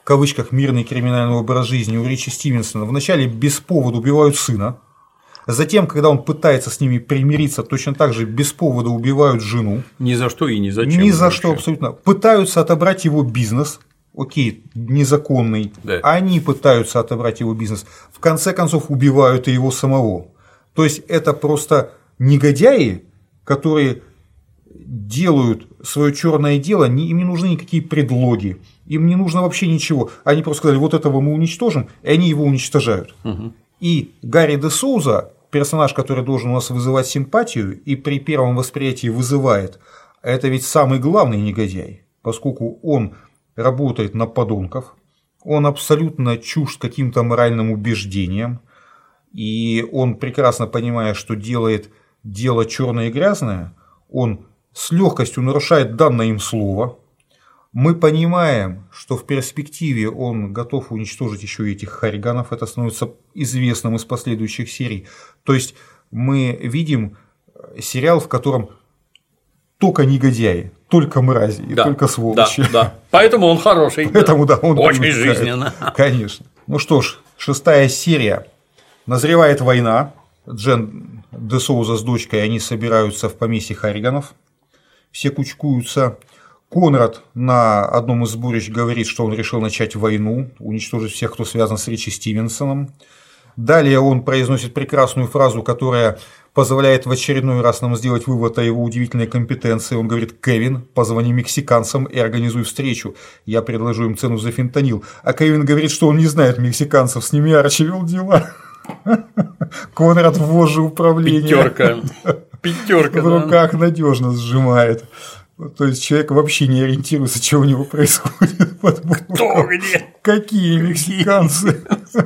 B: кавычках мирный криминальный образ жизни у Ричи Стивенсона вначале без повода убивают сына, затем, когда он пытается с ними примириться, точно так же без повода убивают жену.
A: Ни за что и ни зачем.
B: Ни за что абсолютно. Пытаются отобрать его бизнес. Окей, незаконный.
A: Да.
B: Они пытаются отобрать его бизнес. В конце концов, убивают и его самого. То есть это просто негодяи, которые делают свое черное дело, им не нужны никакие предлоги, им не нужно вообще ничего. Они просто сказали, вот этого мы уничтожим, и они его уничтожают. Угу. И Гарри де Соуза, персонаж, который должен у нас вызывать симпатию и при первом восприятии вызывает, это ведь самый главный негодяй, поскольку он работает на подонков, он абсолютно чужд каким-то моральным убеждениям, и он, прекрасно понимая, что делает дело черное и грязное, он с легкостью нарушает данное им слово. Мы понимаем, что в перспективе он готов уничтожить еще и этих Харриганов, это становится известным из последующих серий. То есть мы видим сериал, в котором только негодяи, только мрази, и
A: да,
B: только сволочи.
A: Да, да. Поэтому он хороший.
B: Поэтому, да, он
A: очень жизненно.
B: Конечно. Ну что ж, шестая серия. Назревает война. Джен де Соуза с дочкой, они собираются в поместье Харриганов. Все кучкуются. Конрад на одном из сборищ говорит, что он решил начать войну, уничтожить всех, кто связан с Ричи Стивенсоном. Далее он произносит прекрасную фразу, которая позволяет в очередной раз нам сделать вывод о его удивительной компетенции. Он говорит: «Кевин, позвони мексиканцам и организуй встречу. Я предложу им цену за фентанил». А Кевин говорит, что он не знает мексиканцев, с ними Арчи вел дела. Конрад в вожжи управления.
A: Пятерка. Пятерка.
B: В руках надежно сжимает. То есть человек вообще не ориентируется, что у него происходит.
A: Кто где?
B: Какие мексиканцы?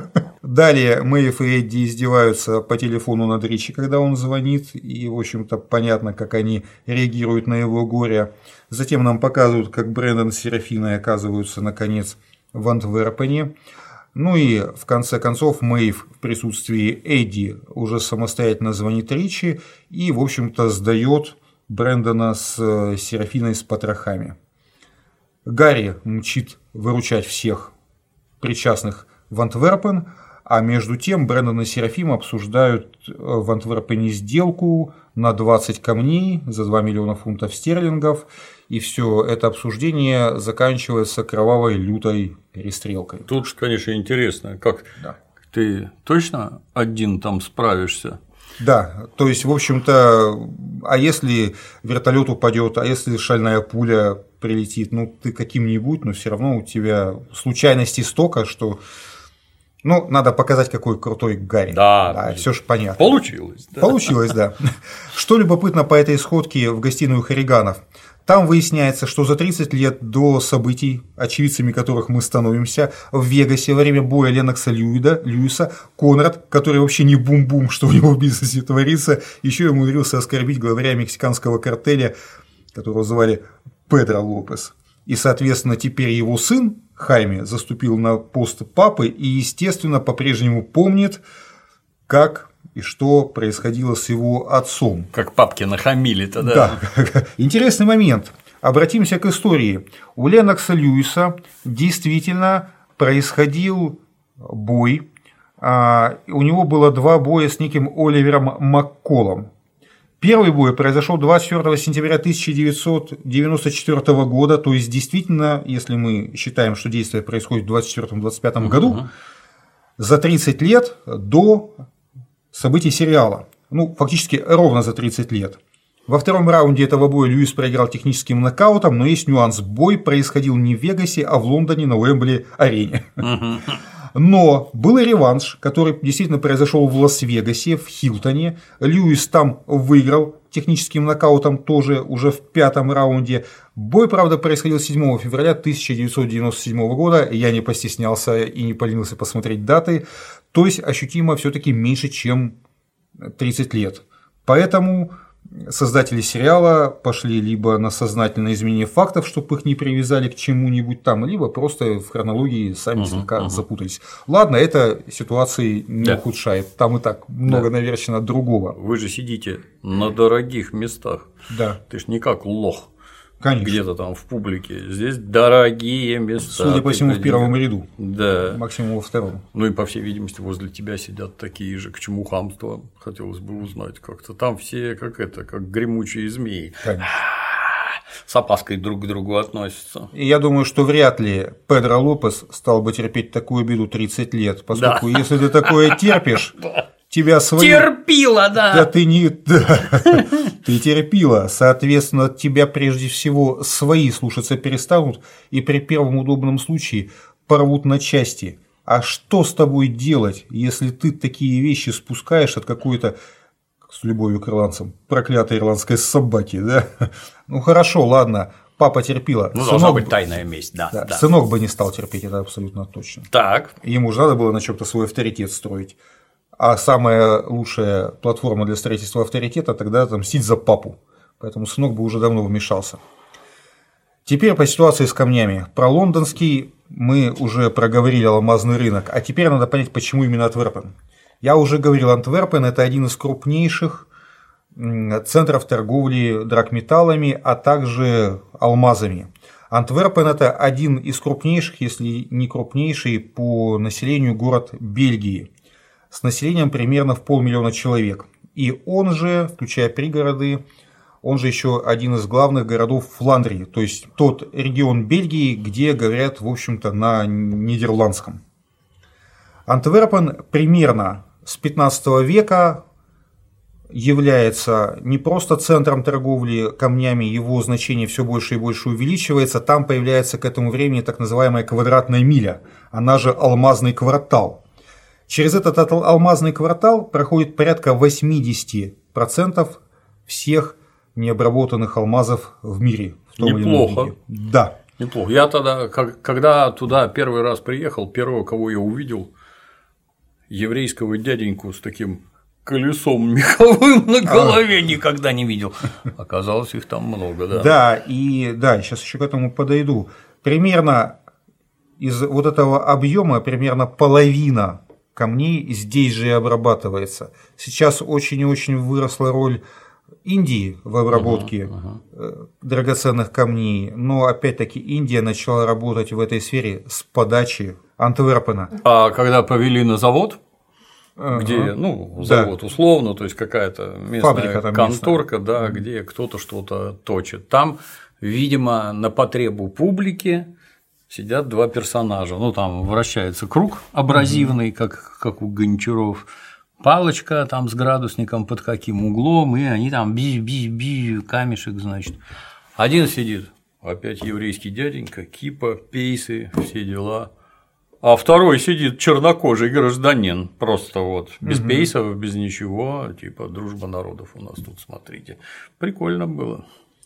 B: Далее Мэйв и Эдди издеваются по телефону над Ричи, когда он звонит, и, в общем-то, понятно, как они реагируют на его горе. Затем нам показывают, как Брэндон с Серафиной оказываются, наконец, в Антверпене. Ну и, в конце концов, Мэйв в присутствии Эдди уже самостоятельно звонит Ричи и, в общем-то, сдает Брэндона с Серафиной с потрохами. Гарри мчит выручать всех причастных в Антверпен, а между тем Брэндон и Серафима обсуждают в Антверпене сделку на двадцать камней за два миллиона фунтов стерлингов, и все это обсуждение заканчивается кровавой лютой перестрелкой.
A: Тут, конечно, интересно, как
B: да.
A: Ты точно один там справишься?
B: Да, то есть, в общем-то, а если вертолет упадет, а если шальная пуля прилетит, ну ты каким-нибудь, но все равно у тебя случайностей столько, что, ну, надо показать, какой крутой Гарри.
A: Да,
B: да все же понятно.
A: Получилось. Да.
B: Получилось, да. Что любопытно по этой сходке в гостиную Харриганов. Там выясняется, что за тридцать лет до событий, очевидцами которых мы становимся, в Вегасе во время боя Леннокса Льюида, Льюиса, Конрад, который вообще не бум-бум, что у него в бизнесе творится, еще и умудрился оскорбить главаря мексиканского картеля, которого звали Педро Лопес. И, соответственно, теперь его сын Хайме заступил на пост папы и, естественно, по-прежнему помнит, как и что происходило с его отцом.
A: Как папки нахамили-то, да?
B: Да. Интересный момент. Обратимся к истории. У Леннокса Льюиса действительно происходил бой. У него было два боя с неким Оливером Макколом. Первый бой произошел двадцать четвёртого сентября тысяча девятьсот девяносто четвёртого года, то есть действительно, если мы считаем, что действие происходит в двадцать четвёртом — двадцать пятом uh-huh. году, за тридцать лет до событий сериала. Ну, фактически ровно за тридцать лет. Во втором раунде этого боя Льюис проиграл техническим нокаутом, но есть нюанс. Бой происходил не в Вегасе, а в Лондоне на Уэмбли-арене. Uh-huh. Но был и реванш, который действительно произошел в Лас-Вегасе, в Хилтоне. Льюис там выиграл техническим нокаутом тоже уже в пятом раунде. Бой, правда, происходил седьмого февраля тысяча девятьсот девяносто седьмого года. Я не постеснялся и не поленился посмотреть даты. То есть ощутимо все-таки меньше, чем тридцать лет. Поэтому создатели сериала пошли либо на сознательное изменение фактов, чтобы их не привязали к чему-нибудь там, либо просто в хронологии сами uh-huh, слегка uh-huh. запутались. Ладно, это ситуации не да. ухудшает. Там и так много да. наверчено другого.
A: Вы же сидите на дорогих местах.
B: Да.
A: Ты ж не как лох
B: Конечно.
A: Где-то там в публике. Здесь дорогие места.
B: Судя по всему, в первом ряду.
A: Да.
B: Максимум во втором.
A: Ну и, по всей видимости, возле тебя сидят такие же. К чему хамство? Хотелось бы узнать как-то. Там все как это, как гремучие змеи.
B: Конечно.
A: С опаской друг к другу относятся.
B: И я думаю, что вряд ли Педро Лопес стал бы терпеть такую обиду тридцать лет, поскольку да. если ты такое терпишь, тебя свои…
A: Терпила, да!
B: Да ты не… Да. Ты терпила, соответственно, от тебя прежде всего свои слушаться перестанут и при первом удобном случае порвут на части. А что с тобой делать, если ты такие вещи спускаешь от какой-то, с любовью к ирландцам, проклятой ирландской собаки, да? Ну хорошо, ладно, папа терпила.
A: Ну, должна быть тайная месть, да,
B: да,
A: да.
B: Сынок бы не стал терпеть, это абсолютно точно.
A: Так.
B: Ему же надо было на чем-то свой авторитет строить. А самая лучшая платформа для строительства авторитета тогда отомстить за папу. Поэтому сынок бы уже давно вмешался. Теперь по ситуации с камнями. Про лондонский мы уже проговорили алмазный рынок, а теперь надо понять, почему именно Антверпен. Я уже говорил, Антверпен – это один из крупнейших центров торговли драгметаллами, а также алмазами. Антверпен – это один из крупнейших, если не крупнейший по населению город Бельгии, с населением примерно в полмиллиона человек. И он же, включая пригороды, он же еще один из главных городов Фландрии, то есть тот регион Бельгии, где говорят, в общем-то, на нидерландском. Антверпен примерно с пятнадцатого века является не просто центром торговли камнями, его значение все больше и больше увеличивается, там появляется к этому времени так называемая квадратная миля, она же алмазный квартал. Через этот алмазный квартал проходит порядка восемьдесят процентов всех необработанных алмазов в мире. В том
A: Неплохо.
B: Или ином виде. Да.
A: Неплохо. Я тогда, когда туда первый раз приехал, первого, кого я увидел, еврейского дяденьку с таким колесом меховым на голове, никогда не видел. Оказалось, их там много, да.
B: Да, и да, сейчас еще к этому подойду. Примерно из вот этого объема примерно половина камней здесь же и обрабатывается. Сейчас очень и очень выросла роль Индии в обработке uh-huh, uh-huh. драгоценных камней, но опять-таки Индия начала работать в этой сфере с подачи Антверпена.
A: А когда повели на завод,
B: uh-huh.
A: где, ну, завод да. условно, то есть какая-то местная конторка, местная. Да, uh-huh. где кто-то что-то точит, там, видимо, на потребу публики сидят два персонажа, ну там вращается круг абразивный, uh-huh. как, как у Гончаров. Палочка там с градусником под каким углом, и они там би-би-би, камешек, значит. Один сидит, опять еврейский дяденька, кипа, пейсы, все дела. А второй сидит чернокожий гражданин, просто вот, без угу. пейсов, без ничего, типа дружба народов у нас тут, смотрите. Прикольно было.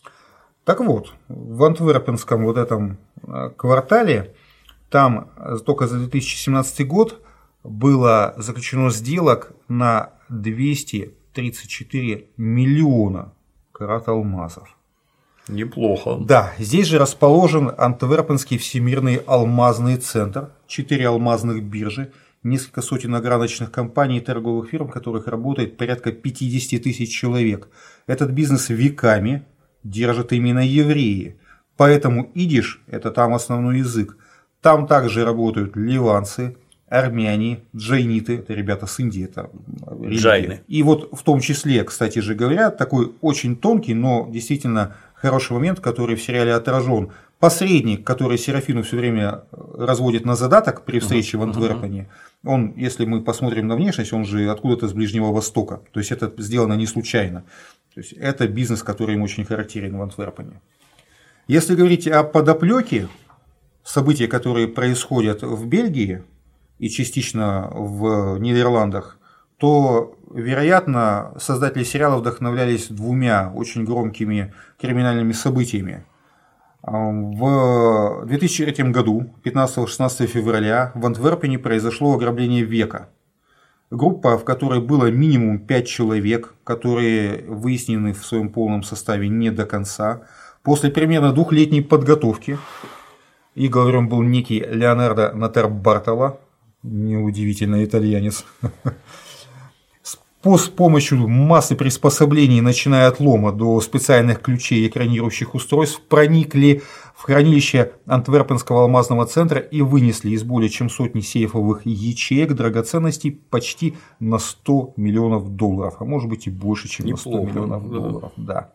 B: Так вот, в антверпенском вот этом квартале, там только за две тысячи семнадцатый год было заключено сделок на двести тридцать четыре миллиона карат алмазов.
A: Неплохо.
B: Да, здесь же расположен Антверпенский всемирный алмазный центр, четыре алмазных биржи, несколько сотен ограниченных компаний и торговых фирм, в которых работает порядка пятьдесят тысяч человек. Этот бизнес веками держат именно евреи, поэтому идиш – это там основной язык. Там также работают ливанцы, армяне, джайниты, это ребята с Индии, это
A: джайны.
B: И вот в том числе, кстати же говоря, такой очень тонкий, но действительно хороший момент, который в сериале отражен. Посредник, который Серафину все время разводит на задаток при встрече uh-huh, в Антверпене, uh-huh. он, если мы посмотрим на внешность, он же откуда-то с Ближнего Востока. То есть это сделано не случайно. То есть это бизнес, который им очень характерен в Антверпене. Если говорить о подоплеке, события, которые происходят в Бельгии и частично в Нидерландах, то, вероятно, создатели сериала вдохновлялись двумя очень громкими криминальными событиями. В две тысячи третьем году, пятнадцатого-шестнадцатого февраля, в Антверпене произошло ограбление века. Группа, в которой было минимум пять человек, которые выяснены в своем полном составе не до конца, после примерно двухлетней подготовки, и главарем был некий Леонардо Нотарбартоло, неудивительно итальянец, С помощью массы приспособлений, начиная от лома до специальных ключей и экранирующих устройств, проникли в хранилище Антверпенского алмазного центра и вынесли из более чем сотни сейфовых ячеек драгоценностей почти на сто миллионов долларов, а может быть и больше, чем
A: Неплохо,
B: на сто миллионов
A: да.
B: долларов. Да.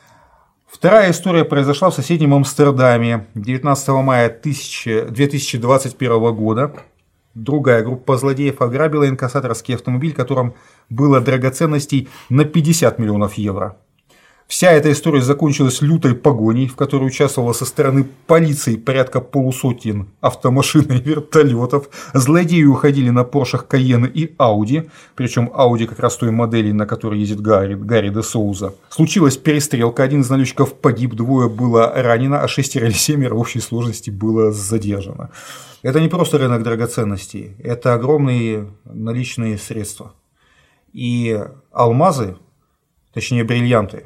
B: Вторая история произошла в соседнем Амстердаме девятнадцатого мая две тысячи двадцать первого года. Другая группа злодеев ограбила инкассаторский автомобиль, в котором было драгоценностей на пятьдесят миллионов евро. Вся эта история закончилась лютой погоней, в которой участвовало со стороны полиции порядка полусотен автомашин и вертолетов. Злодеи уходили на Поршах Кайен и Ауди, причем Ауди как раз той модели, на которой ездит Гарри, Гарри де Соуза. Случилась перестрелка, один из налетчиков погиб, двое было ранено, а шестеро или семеро в общей сложности было задержано. Это не просто рынок драгоценностей, это огромные наличные средства. И алмазы, точнее бриллианты,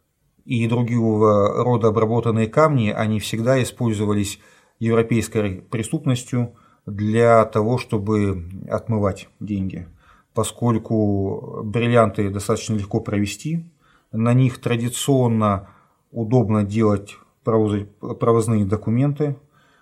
B: и другого рода обработанные камни, они всегда использовались европейской преступностью для того, чтобы отмывать деньги. Поскольку бриллианты достаточно легко провести, на них традиционно удобно делать провозные документы.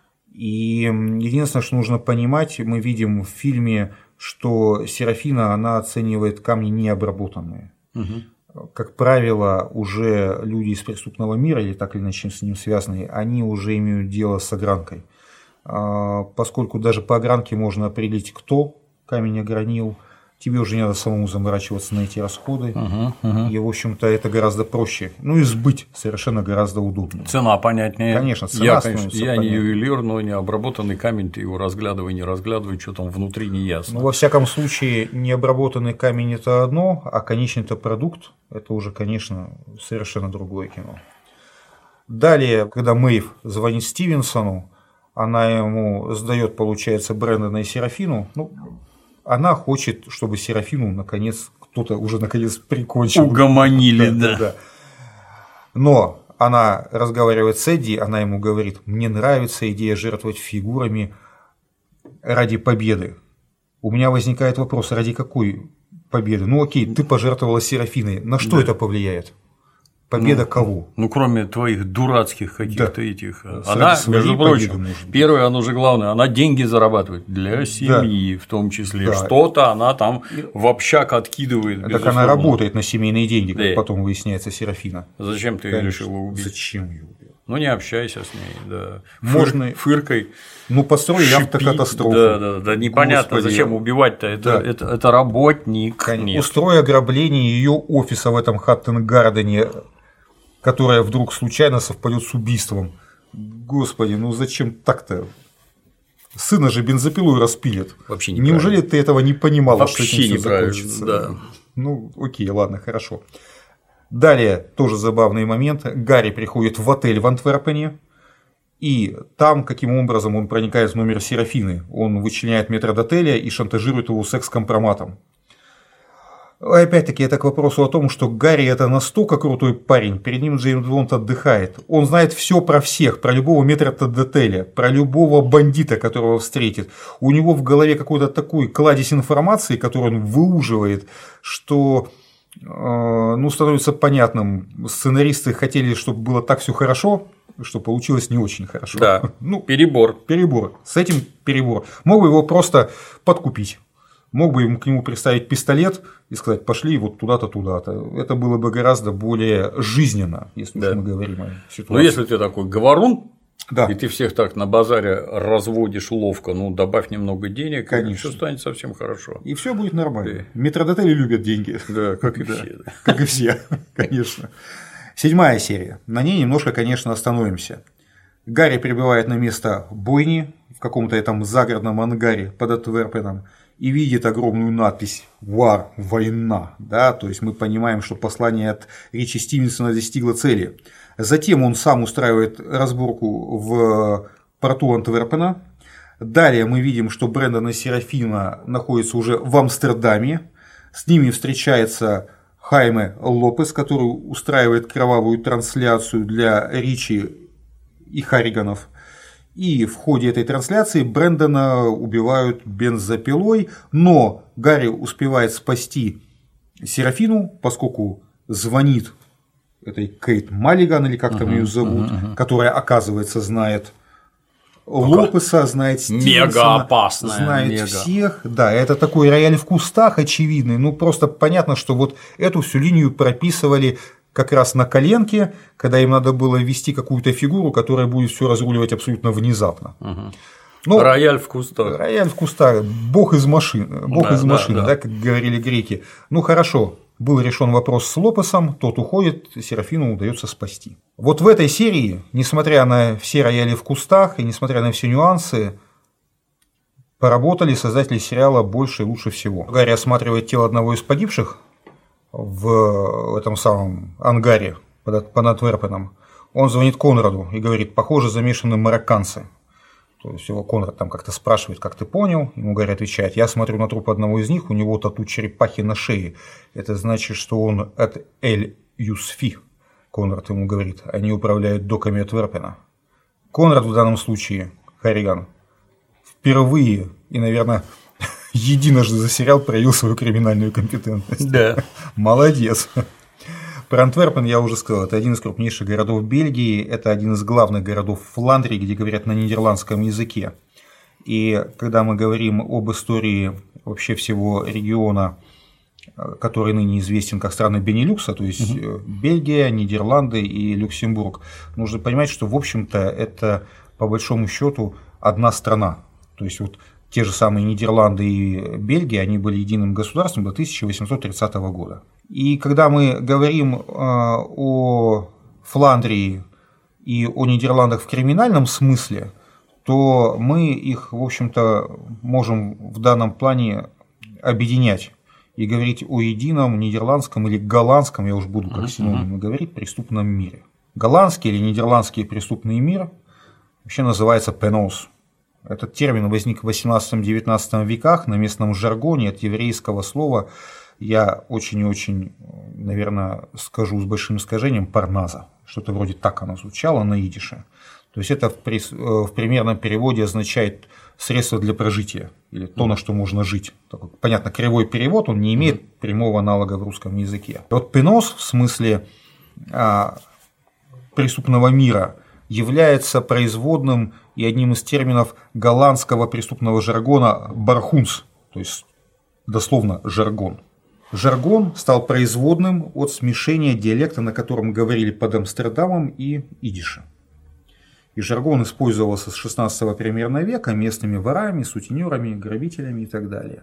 B: И единственное, что нужно понимать, мы видим в фильме, что Серафина, она оценивает камни необработанные. Угу. Как правило, уже люди из преступного мира, или так или иначе с ним связанные, они уже имеют дело с огранкой. Поскольку даже по огранке можно определить, кто камень огранил, тебе уже не надо самому заморачиваться на эти расходы. Угу, угу. И, в общем-то, это гораздо проще. Ну и сбыть совершенно гораздо удобнее.
A: Цена понятнее.
B: Конечно, цена
A: я,
B: становится
A: конечно, я
B: понятнее.
A: не ювелир, но не обработанный камень, ты его разглядывай, не разглядывай, что там внутри не ясно.
B: Ну, во всяком случае, необработанный камень – это одно, а конечный-то продукт – это уже, конечно, совершенно другое кино. Далее, когда Мэйв звонит Стивенсону, она ему сдает, получается, Брэндона и Серафину. Ну, она хочет, чтобы Серафину наконец кто-то уже наконец прикончил.
A: Угомонили, да, да.
B: да. Но она разговаривает с Эдди, она ему говорит: мне нравится идея жертвовать фигурами ради победы. У меня возникает вопрос, ради какой победы? Ну окей, ты пожертвовала Серафиной, на что да. это повлияет? Победа
A: ну,
B: кого?
A: Ну, кроме твоих дурацких каких-то да. этих. Она,
B: Среди
A: между прочим, первое, оно же главное, она деньги зарабатывает для семьи, да. в том числе. Да. Что-то она там в общак откидывает.
B: Так она работает на семейные деньги, как да. потом выясняется Серафина.
A: Зачем ты
B: Конечно.
A: решила убить?
B: Зачем ее убил?
A: Ну, не общайся с ней, да.
B: Можно
A: фыркой.
B: Ну, построй автокатастрофу.
A: Да, да, да. Непонятно, Господи. Зачем убивать-то. Это, да. это, это работник. Нет.
B: Устрой ограбление ее офиса в этом Хаттенгардене, которая вдруг случайно совпадет с убийством. Господи, ну зачем так-то? Сына же бензопилой распилят.
A: Вообще
B: неужели ты этого не понимала,
A: Вообще
B: что этим все закончится?
A: Да.
B: Ну, окей, ладно, хорошо. Далее тоже забавный момент. Гарри приходит в отель в Антверпене, и там, каким образом он проникает в номер Серафины. Он вычленяет метрдотеля и шантажирует его секс-компроматом. Опять-таки, это к вопросу о том, что Гарри это настолько крутой парень, перед ним Джеймс Бонд отдыхает. Он знает все про всех, про любого метрдотеля, про любого бандита, которого встретит. У него в голове какой-то такой кладезь информации, которую он выуживает, что э, ну, становится понятным. Сценаристы хотели, чтобы было так все хорошо, что получилось не очень хорошо.
A: Да,
B: ну,
A: перебор.
B: Перебор. С этим перебор. Мог бы его просто подкупить. Мог бы ему к нему приставить пистолет и сказать: пошли вот туда-то, туда-то. Это было бы гораздо более жизненно, если да. мы говорим о ситуации.
A: Но если ты такой говорун,
B: да.
A: и ты всех так на базаре разводишь ловко, ну добавь немного денег, и все станет совсем хорошо.
B: И все будет нормально. Да. Метрдотели любят деньги.
A: Да, как и все.
B: Как и все, конечно. Седьмая серия. На ней немножко, конечно, остановимся. Гарри прибывает на место бойни в каком-то этом загородном ангаре под Антверпеном и видит огромную надпись «War» – «Война». Да? То есть мы понимаем, что послание от Ричи Стивенсона достигло цели. Затем он сам устраивает разборку в порту Антверпена. Далее мы видим, что Брэндон и Серафина находятся уже в Амстердаме. С ними встречается Хайме Лопес, который устраивает кровавую трансляцию для Ричи и Харриганов. И в ходе этой трансляции Брэндона убивают бензопилой, но Гарри успевает спасти Серафину, поскольку звонит этой Кейт Маллиган, или как там uh-huh, ее зовут, uh-huh, uh-huh. которая, оказывается, знает Лопеса, знает Стивенсона,
A: мега опасная,
B: знает
A: мега.
B: всех. Да, это такой рояль в кустах очевидный. Ну, просто понятно, что вот эту всю линию прописывали как раз на коленке, когда им надо было ввести какую-то фигуру, которая будет все разруливать абсолютно внезапно.
A: Uh-huh.
B: Ну,
A: рояль в кустах.
B: Рояль в кустах, бог из машины, бог
A: да,
B: из машины,
A: да, да.
B: да, как говорили греки. Ну хорошо, был решен вопрос с Лопесом, тот уходит, Серафину удается спасти. Вот в этой серии, несмотря на все рояли в кустах и несмотря на все нюансы, поработали создатели сериала больше и лучше всего. Гарри осматривает тело одного из погибших в этом самом ангаре под Антверпеном. Он звонит Конраду и говорит: похоже, замешаны марокканцы. То есть его Конрад там как-то спрашивает: как ты понял? Ему Гарри отвечает: я смотрю на труп одного из них, у него тату черепахи на шее. Это значит, что он от Эль-Юсфи. Конрад ему говорит: они управляют доками Антверпена. Конрад в данном случае, Харриган, впервые и, наверное, единожды за сериал проявил свою криминальную компетентность.
A: Да.
B: Молодец. Про Антверпен я уже сказал, это один из крупнейших городов Бельгии, это один из главных городов Фландрии, где говорят на нидерландском языке. И когда мы говорим об истории вообще всего региона, который ныне известен как страны Бенилюкса, то есть угу. Бельгия, Нидерланды и Люксембург, нужно понимать, что в общем-то это по большому счету одна страна. То есть вот те же самые Нидерланды и Бельгия, они были единым государством до тысяча восемьсот тридцатого года. И когда мы говорим о Фландрии и о Нидерландах в криминальном смысле, то мы их, в общем-то, можем в данном плане объединять и говорить о едином нидерландском или голландском, я уж буду как синонимы говорить, преступном мире. Голландский или нидерландский преступный мир вообще называется пенос. Этот термин возник в восемнадцатом-девятнадцатом веках на местном жаргоне от еврейского слова, я очень и очень, наверное, скажу с большим искажением, парназа. Что-то вроде так оно звучало на идише. То есть это в, при, в примерном переводе означает средство для прожития или то, на что можно жить. Такой, понятно, кривой перевод, он не имеет прямого аналога в русском языке. Вот пенос в смысле а, преступного мира является производным и одним из терминов голландского преступного жаргона бархунс, то есть дословно жаргон. Жаргон стал производным от смешения диалекта, на котором говорили под Амстердамом, и идиша. И жаргон использовался с шестнадцатого примерно века местными ворами, сутенерами, грабителями и так далее.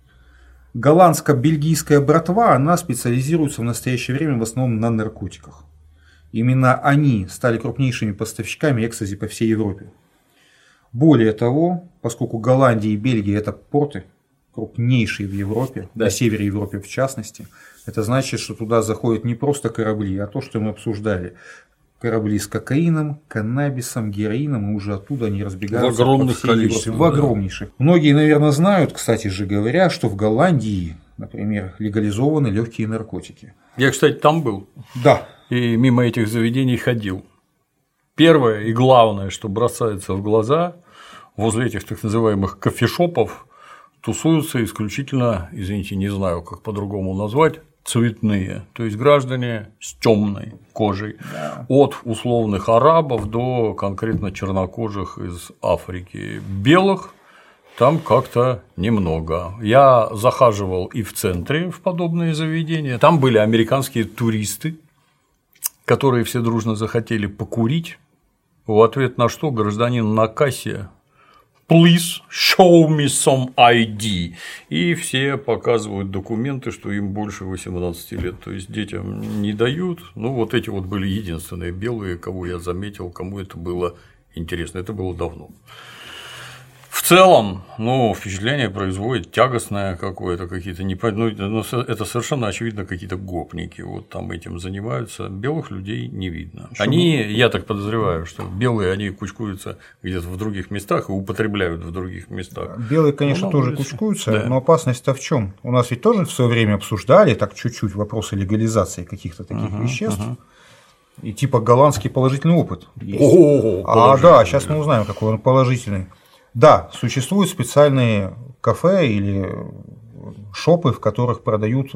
B: Голландско-бельгийская братва, она специализируется в настоящее время в основном на наркотиках. Именно они стали крупнейшими поставщиками экстази по всей Европе. Более того, поскольку Голландия и Бельгия – это порты, крупнейшие в Европе, да. На севере Европы в частности, это значит, что туда заходят не просто корабли, а то, что мы обсуждали. Корабли с кокаином, каннабисом, героином, и уже оттуда они разбегаются
A: в огромных
B: по всей Европе. В огромнейших. Многие, наверное, знают, кстати же говоря, что в Голландии, например, легализованы легкие наркотики.
A: Я, кстати, там был.
B: Да.
A: И мимо этих заведений ходил. Первое и главное, что бросается в глаза, возле этих так называемых кофешопов тусуются исключительно, извините, не знаю, как по-другому назвать, цветные, то есть граждане с темной кожей, да. От условных арабов до конкретно чернокожих из Африки. Белых там как-то немного. Я захаживал и в центре в подобные заведения. Там были американские туристы, которые все дружно захотели покурить. В ответ на что гражданин на кассе: Please show me some ай ди. И все показывают документы, что им больше восемнадцати лет. То есть детям не дают. Ну, вот эти вот были единственные белые, кого я заметил, кому это было интересно. Это было давно. В целом, ну, впечатление производит тягостное какое-то, какие-то непонятные, ну, это совершенно очевидно какие-то гопники, вот там этим занимаются, белых людей не видно. Что они, было? Я так подозреваю, что белые, они кучкуются где-то в других местах и употребляют в других местах.
B: Белые, конечно, ну, тоже кучкуются, да. Но опасность-то в чем? У нас ведь тоже в свое время обсуждали так чуть-чуть вопросы легализации каких-то таких uh-huh, веществ. Uh-huh. И типа голландский положительный опыт есть.
A: О,
B: а да, сейчас мы узнаем, какой он положительный. Да, существуют специальные кафе или шопы, в которых продают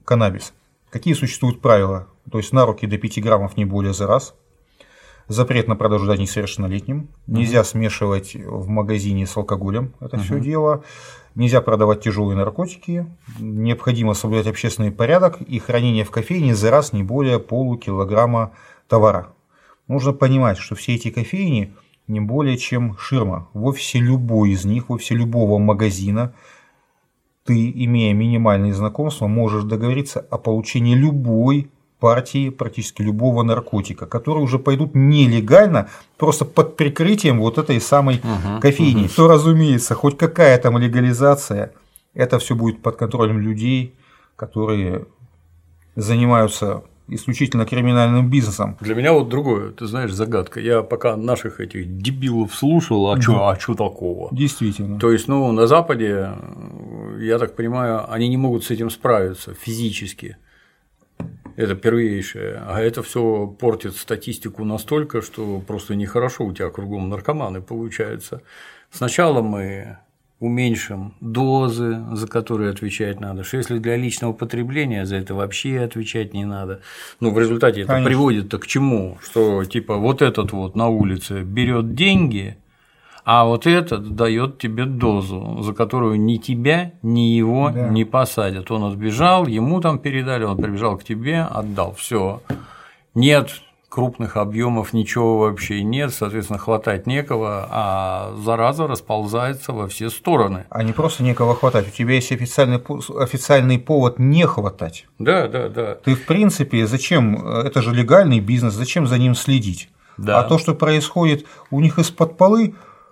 B: каннабис. Какие существуют правила? То есть на руки до пяти граммов не более за раз. Запрет на продажу да несовершеннолетним. Нельзя смешивать в магазине с алкоголем это uh-huh. все дело. Нельзя продавать тяжелые наркотики. Необходимо соблюдать общественный порядок и хранение в кофейне за раз не более полукилограмма товара. Нужно понимать, что все эти кофейни не более чем ширма. В офисе любой из них, в офисе любого магазина ты, имея минимальные знакомства, можешь договориться о получении любой партии практически любого наркотика, которые уже пойдут нелегально, просто под прикрытием вот этой самой uh-huh, кофейни. Uh-huh. То, разумеется, хоть какая там легализация, это все будет под контролем людей, которые занимаются исключительно криминальным бизнесом.
A: Для меня вот другое, ты знаешь, загадка. Я пока наших этих дебилов слушал, а угу. что а чё такого?
B: Действительно.
A: То есть, ну, на Западе, я так понимаю, они не могут с этим справиться физически. Это первейшее. А это все портит статистику настолько, что просто нехорошо у тебя кругом наркоманы получаются. Сначала мы уменьшим дозы, за которые отвечать надо, что если для личного потребления, за это вообще отвечать не надо. Ну, в результате это Конечно. Приводит-то к чему? Что типа вот этот вот на улице берет деньги, а вот этот дает тебе дозу, за которую ни тебя, ни его да. не посадят. Он отбежал, ему там передали, он прибежал к тебе, отдал. Все. Нет крупных объемов, ничего вообще нет, соответственно, хватать некого, а зараза расползается во все стороны.
B: А не просто некого хватать, у тебя есть официальный, официальный повод не хватать.
A: Да, да, да.
B: Ты, в принципе, зачем, это же легальный бизнес, зачем за ним следить?
A: Да.
B: А то, что происходит у них из-под полы,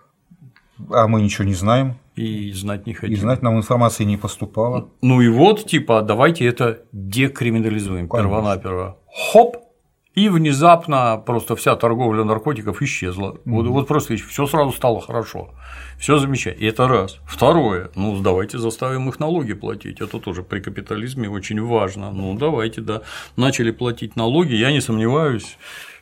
B: а мы ничего не знаем.
A: И знать не хотим.
B: И знать нам информации не поступало.
A: Ну и вот, типа, давайте это декриминализуем первонаперво. Хоп! И внезапно просто вся торговля наркотиков исчезла. Mm-hmm. Вот, вот просто все сразу стало хорошо. Все замечательно. И это раз. Второе. Ну, давайте заставим их налоги платить. Это тоже при капитализме очень важно. Ну, давайте, да. Начали платить налоги. Я не сомневаюсь,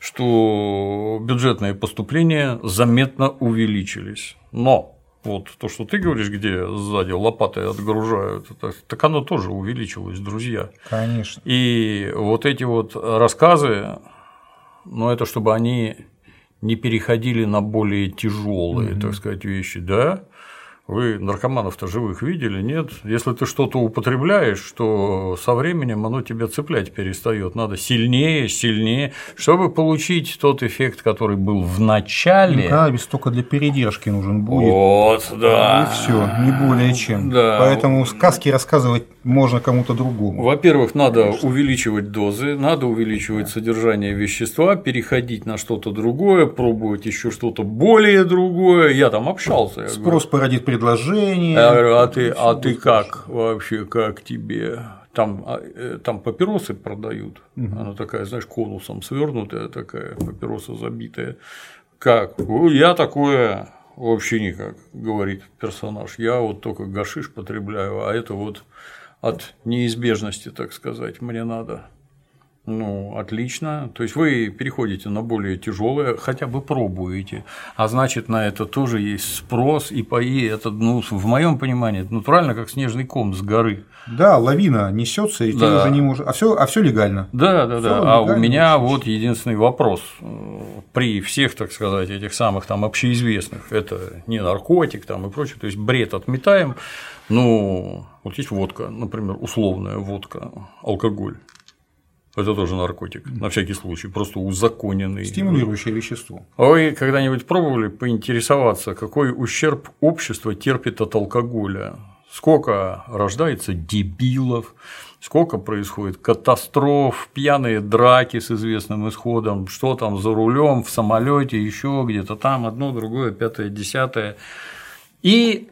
A: что бюджетные поступления заметно увеличились. Но вот то, что ты говоришь, где сзади лопатой отгружают, так оно тоже увеличилось, друзья.
B: Конечно.
A: И вот эти вот рассказы, ну, это чтобы они не переходили на более тяжелые, mm-hmm. так сказать, вещи, да? Вы наркоманов-то живых видели, нет? Если ты что-то употребляешь, то со временем оно тебя цеплять перестает. Надо сильнее, сильнее, чтобы получить тот эффект, который был в начале.
B: Каннабис только для передержки нужен будет.
A: Вот, да.
B: И все, не более чем.
A: Да.
B: Поэтому сказки рассказывать можно кому-то другому.
A: Во-первых, надо Конечно. увеличивать дозы, надо увеличивать содержание вещества, переходить на что-то другое, пробовать еще что-то более другое. Я там общался.
B: Спрос породит предложение.
A: Я говорю, а ты, а ты как вообще, как тебе? Там, там папиросы продают. Угу. Она такая, знаешь, конусом свернутая, такая папироса забитая. Как? Я такое вообще никак, говорит персонаж. Я вот только гашиш потребляю, а это вот от неизбежности, так сказать, мне надо. Ну, отлично. То есть вы переходите на более тяжелое, хотя бы пробуете, а значит, на это тоже есть спрос, и пои это, ну, в моем понимании, это натурально, как снежный ком с горы.
B: Да, лавина несется, и да. ты уже не можешь. А все, а все легально.
A: Да, да, всё да. А у меня вот единственный вопрос при всех, так сказать, этих самых там общеизвестных, это не наркотик там и прочее, то есть бред отметаем. Ну, вот есть водка, например, условная водка, алкоголь. Это тоже наркотик, на всякий случай, просто узаконенный.
B: Стимулирующее вещество.
A: А вы когда-нибудь пробовали поинтересоваться, какой ущерб общество терпит от алкоголя? Сколько рождается дебилов, сколько происходит катастроф, пьяные драки с известным исходом, что там за рулем, в самолете, еще где-то там, одно, другое, пятое, десятое. И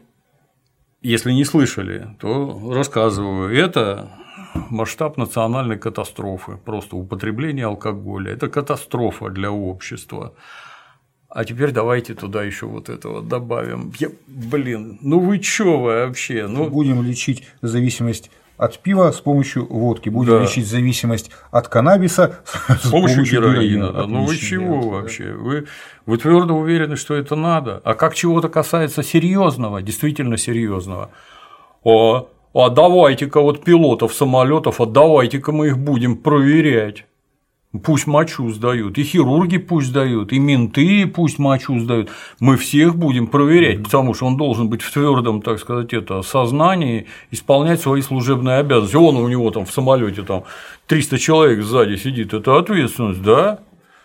A: если не слышали, то рассказываю, это масштаб национальной катастрофы, просто употребление алкоголя. Это катастрофа для общества. А теперь давайте туда еще вот этого добавим. Я, блин, ну вы чё вообще? Ну...
B: Будем лечить зависимость от пива с помощью водки, будем
A: да.
B: лечить зависимость от каннабиса
A: с, с помощью героина. Да. Ну вы чего делать, вообще? Да. Вы, вы твердо уверены, что это надо? А как чего-то касается серьезного, действительно серьезного? О, а давайте-ка вот пилотов самолетов, а давайте-ка мы их будем проверять. Пусть мочу сдают, и хирурги пусть сдают, и менты пусть мочу сдают. Мы всех будем проверять, потому что он должен быть в твердом, так сказать, это, сознании, исполнять свои служебные обязанности. Он у него там в самолете там триста человек сзади сидит, это ответственность, да?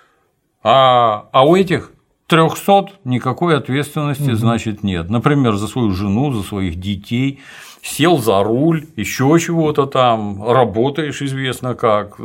A: А, а у этих трёхсот никакой ответственности, значит, нет. Например, за свою жену, за своих детей. Сел за руль, еще чего-то там, работаешь известно как.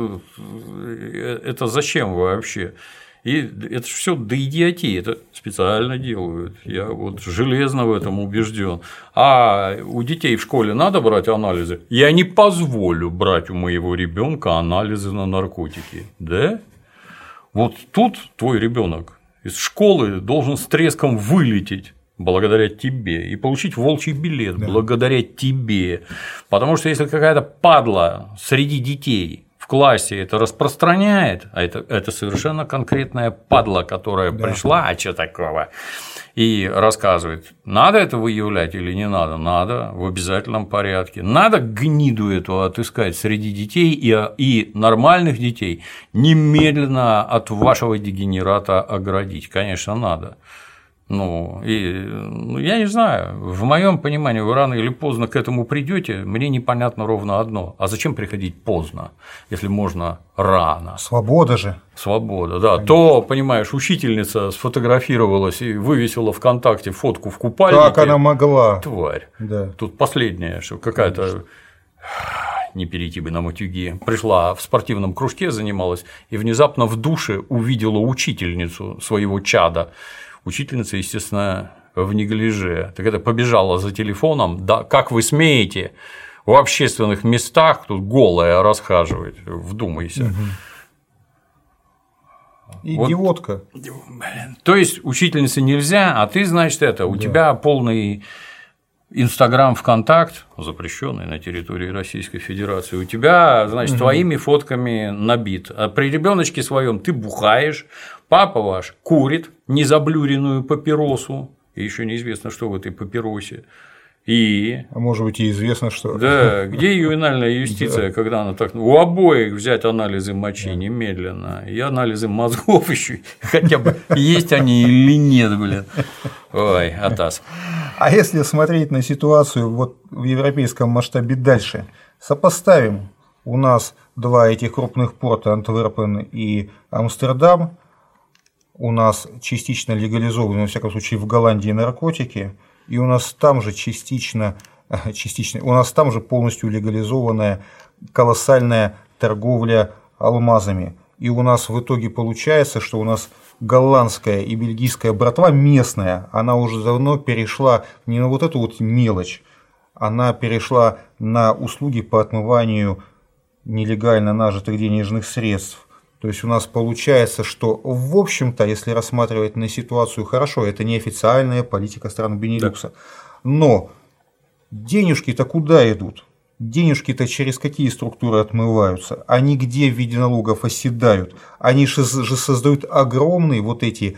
A: Это зачем вообще? И это же все до идиотии, это специально делают. Я вот железно в этом убежден. А у детей в школе надо брать анализы? Я не позволю брать у моего ребенка анализы на наркотики. Да? Вот тут твой ребенок из школы должен с треском вылететь. Благодаря тебе, и получить волчий билет, да. Благодаря тебе. Потому что если какая-то падла среди детей в классе это распространяет, а это, это совершенно конкретная падла, которая да. пришла, а что такого, и рассказывает, надо это выявлять или не надо, надо в обязательном порядке. Надо гниду эту отыскать среди детей и, и нормальных детей немедленно от вашего дегенерата оградить. Конечно, надо. Ну, и, ну, я не знаю, в моем понимании, вы рано или поздно к этому придете, мне непонятно ровно одно. А зачем приходить поздно, если можно рано?
B: Свобода же.
A: Свобода, да. Конечно. То, понимаешь, учительница сфотографировалась и вывесила ВКонтакте фотку в купальнике.
B: Как она могла?
A: Тварь.
B: Да.
A: Тут последнее, что какая-то. Не перейти бы на матюги. Пришла в спортивном кружке, занималась, и внезапно в душе увидела учительницу своего чада. Учительница, естественно, в неглиже. Так это побежала за телефоном. Да, как вы смеете в общественных местах тут голая расхаживать? Вдумайся.
B: Угу. Идиотка.
A: Вот. То есть учительнице нельзя, а ты, значит, это, у да. тебя полный Инстаграм, ВКонтакт, запрещенный на территории Российской Федерации, у тебя, значит, угу. твоими фотками набит. А при ребеночке своем ты бухаешь, папа ваш курит незаблюренную папиросу, и еще неизвестно, что в этой папиросе. И.
B: А может быть, и известно, что.
A: Да, где ювенальная юстиция, да. когда она так. У обоих взять анализы мочи да. немедленно, и анализы мозгов еще, хотя бы есть они или нет, блин. Ой, атас.
B: А если смотреть на ситуацию вот в европейском масштабе дальше, сопоставим, у нас два этих крупных порта, Антверпен и Амстердам, у нас частично легализованы, во всяком случае, в Голландии наркотики, и у нас там же частично, частично, у нас там же полностью легализованная колоссальная торговля алмазами. И у нас в итоге получается, что у нас голландская и бельгийская братва местная, она уже давно перешла не на вот эту вот мелочь, она перешла на услуги по отмыванию нелегально нажитых денежных средств. То есть у нас получается, что в общем-то, если рассматривать на ситуацию хорошо, это неофициальная политика стран Бенилюкса, да. но денежки-то куда идут? Денежки-то через какие структуры отмываются? Они где в виде налогов оседают? Они же создают огромные вот эти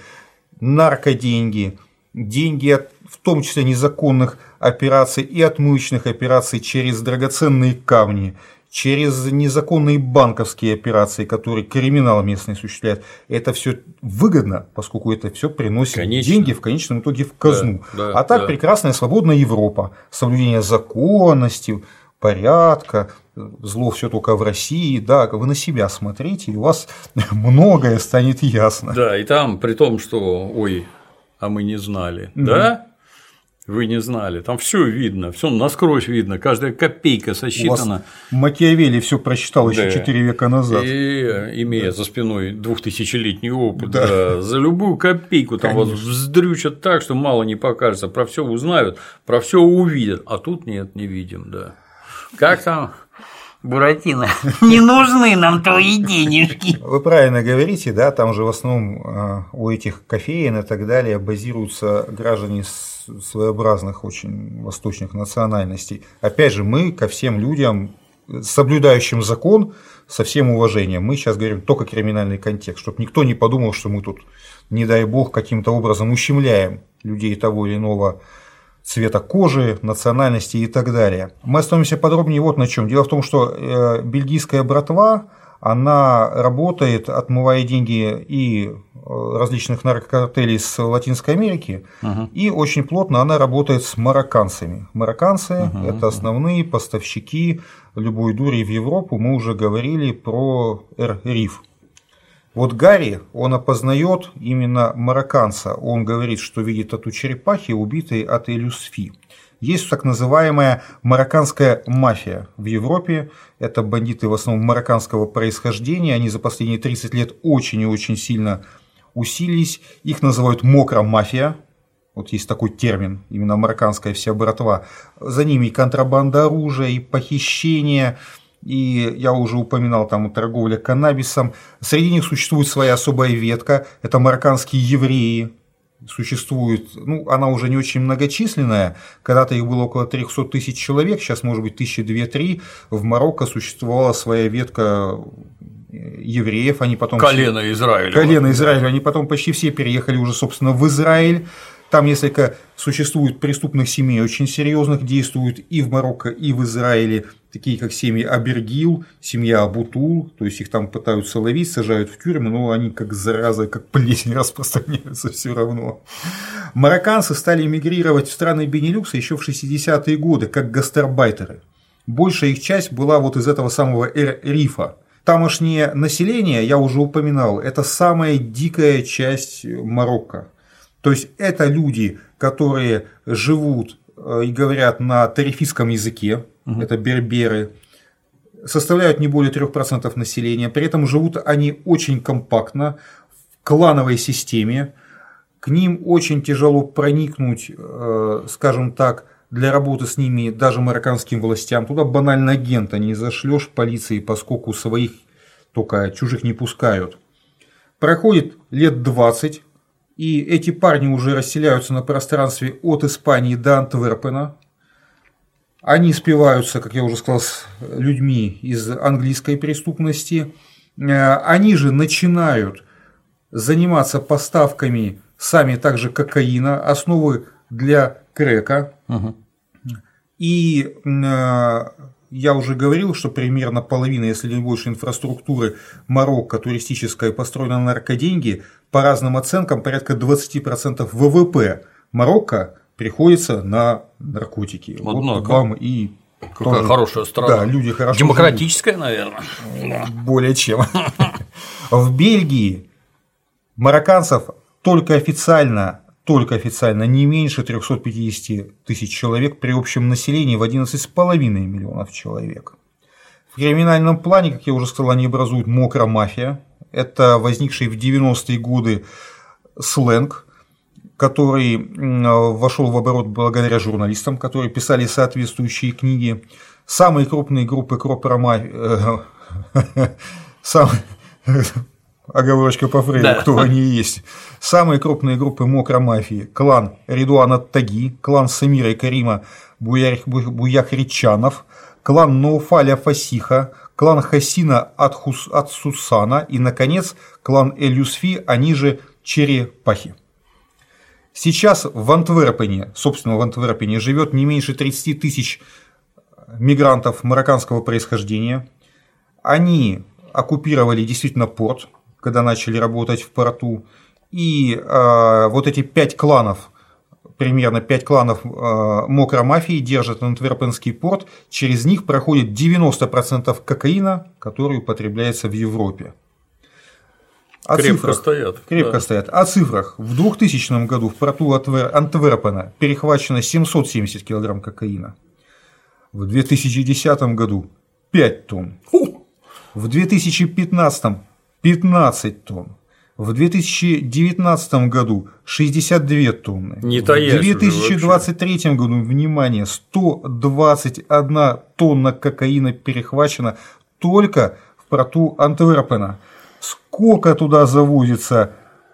B: наркоденьги, деньги от, в том числе незаконных операций и отмывочных операций через драгоценные камни, через незаконные банковские операции, которые криминал местный осуществляет. Это все выгодно, поскольку это все приносит Конечно. деньги в конечном итоге в казну. Да, да, а так да. прекрасная свободная Европа, соблюдение законности, порядка, зло все только в России, да, вы на себя смотрите, и у вас многое станет ясно.
A: Да, и там, при том, что, ой, а мы не знали, mm-hmm. да? Вы не знали, там все видно, все насквозь видно, каждая копейка сосчитана.
B: У вас Макиавелли все прочитал еще четыре да. века назад.
A: И имея да. за спиной двухтысячелетний опыт, да. Да, за любую копейку там Конечно. вас вздрючат так, что мало не покажется, про все узнают, про все увидят, а тут нет, не видим, да. Как там? Буратино, не нужны нам твои денежки.
B: Вы правильно говорите, да, там же в основном у этих кофеен и так далее базируются граждане своеобразных очень восточных национальностей. Опять же, мы ко всем людям, соблюдающим закон, со всем уважением, мы сейчас говорим только криминальный контекст, чтобы никто не подумал, что мы тут, не дай бог, каким-то образом ущемляем людей того или иного цвета кожи, национальности и так далее. Мы остановимся подробнее вот на чем. Дело в том, что э, бельгийская братва, она работает, отмывая деньги и различных наркокартелей с Латинской Америки, uh-huh. и очень плотно она работает с марокканцами. Марокканцы uh-huh. – это основные поставщики любой дури в Европу. Мы уже говорили про Эр-Риф. Вот Гарри, он опознает именно марокканца. Он говорит, что видит тату черепахи, убитой от Эль-Юсфи. Есть так называемая марокканская мафия в Европе. Это бандиты в основном марокканского происхождения. Они за последние тридцать лет очень и очень сильно усилились. Их называют мокро-мафия. Вот есть такой термин, именно марокканская вся братва. За ними и контрабанда оружия, и похищение. И я уже упоминал там торговля каннабисом. Среди них существует своя особая ветка. Это марокканские евреи. Существует, ну, она уже не очень многочисленная. Когда-то их было около трехсот тысяч человек, сейчас может быть тысячи две-три. В Марокко существовала своя ветка евреев. Они потом
A: колено
B: все...
A: Израиля.
B: Колено Израиля. Они потом почти все переехали уже, собственно, в Израиль. Там несколько существует преступных семей, очень серьезных, действуют и в Марокко, и в Израиле, такие как семьи Абергил, семья Абутул, то есть их там пытаются ловить, сажают в тюрьмы, но они как зараза, как плесень распространяются все равно. Марокканцы стали эмигрировать в страны Бенилюкса еще в шестидесятые годы, как гастарбайтеры. Большая их часть была вот из этого самого Эр-Рифа. Тамошнее население, я уже упоминал, это самая дикая часть Марокко. То есть это люди, которые живут и говорят на тарифистском языке, угу. это берберы, составляют не более трёх процентов населения, при этом живут они очень компактно, в клановой системе, к ним очень тяжело проникнуть, скажем так, для работы с ними даже марокканским властям, туда банально агента не зашлешь полиции, поскольку своих только чужих не пускают. Проходит лет двадцать. И эти парни уже расселяются на пространстве от Испании до Антверпена. Они спиваются, как я уже сказал, с людьми из английской преступности. Они же начинают заниматься поставками сами также кокаина, основы для крэка. Угу. И я уже говорил, что примерно половина, если не больше, инфраструктуры Марокко туристической построена на наркоденьги. По разным оценкам, порядка двадцать процентов ВВП Марокко приходится на наркотики.
A: Однако.
B: Вот вам и
A: какая
B: тоже,
A: хорошая страна.
B: Да, люди хорошо
A: демократическая,
B: живут.
A: Наверное.
B: Более чем. В Бельгии марокканцев только официально, только официально не меньше трёхсот пятидесяти тысяч человек при общем населении в одиннадцать с половиной миллионов человек. В криминальном плане, как я уже сказал, они образуют мокро-мафия. Это возникший в девяностые годы сленг, который вошел в оборот благодаря журналистам, которые писали соответствующие книги. Самые крупные группы кропро-мафии... Самые... Оговорочка по Фрейду, да. Кто они и есть. Самые крупные группы мокро-мафии: клан Редуана Таги, клан Самира и Карима Буяхричанов, клан Науфаля Фасиха, клан Хасина Ат-Сусана и, наконец, клан Эль-Юсфи, они же Черепахи. Сейчас в Антверпене, собственно, в Антверпене живет не меньше тридцати тысяч мигрантов марокканского происхождения. Они оккупировали действительно порт, когда начали работать в порту. И э, вот эти пять кланов, примерно пять кланов э, мокро-мафии держат Антверпенский порт. Через них проходит девяносто процентов кокаина, который употребляется в Европе. О
A: крепко
B: цифрах,
A: стоят.
B: Крепко да. стоят. О цифрах. В двухтысячном году в порту Антверпена перехвачено семьсот семьдесят килограмм кокаина. В две тысячи десятом году пять тонн. Фу! В две тысячи пятнадцатом пятнадцать тонн. В две тысячи девятнадцатом году шестьдесят две тонны.
A: Не
B: в две тысячи двадцать третьем году, внимание, сто двадцать одна тонна кокаина перехвачена только в порту Антверпена. Сколько туда завозится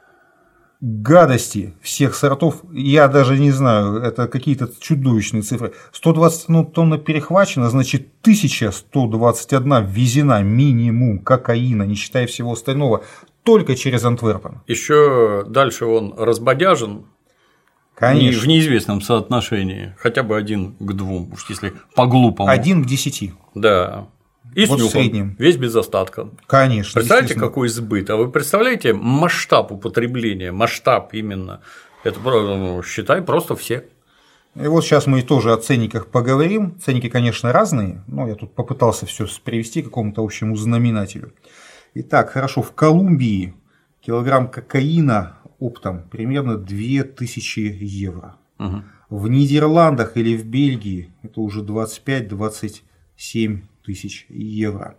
B: гадости всех сортов, я даже не знаю, это какие-то чудовищные цифры. сто двадцать одна тонна перехвачено, значит тысяча сто двадцать одна ввезена минимум кокаина, не считая всего остального, только через Антверпен.
A: Еще дальше он разбодяжен.
B: Конечно.
A: В неизвестном соотношении. Хотя бы один к двум, уж если по-глупому.
B: Один к десяти.
A: Да. И
B: вот
A: с нюхом,
B: в среднем.
A: Весь без остатка.
B: Конечно.
A: Представляете, какой сбыт? А вы представляете масштаб употребления, масштаб именно? Это, ну, считай, просто все.
B: И вот сейчас мы тоже о ценниках поговорим. Ценники, конечно, разные, но я тут попытался все привести к какому-то общему знаменателю. Итак, хорошо, в Колумбии килограмм кокаина оптом примерно две тысячи евро. Угу. В Нидерландах или в Бельгии это уже двадцать пять - двадцать семь тысяч евро.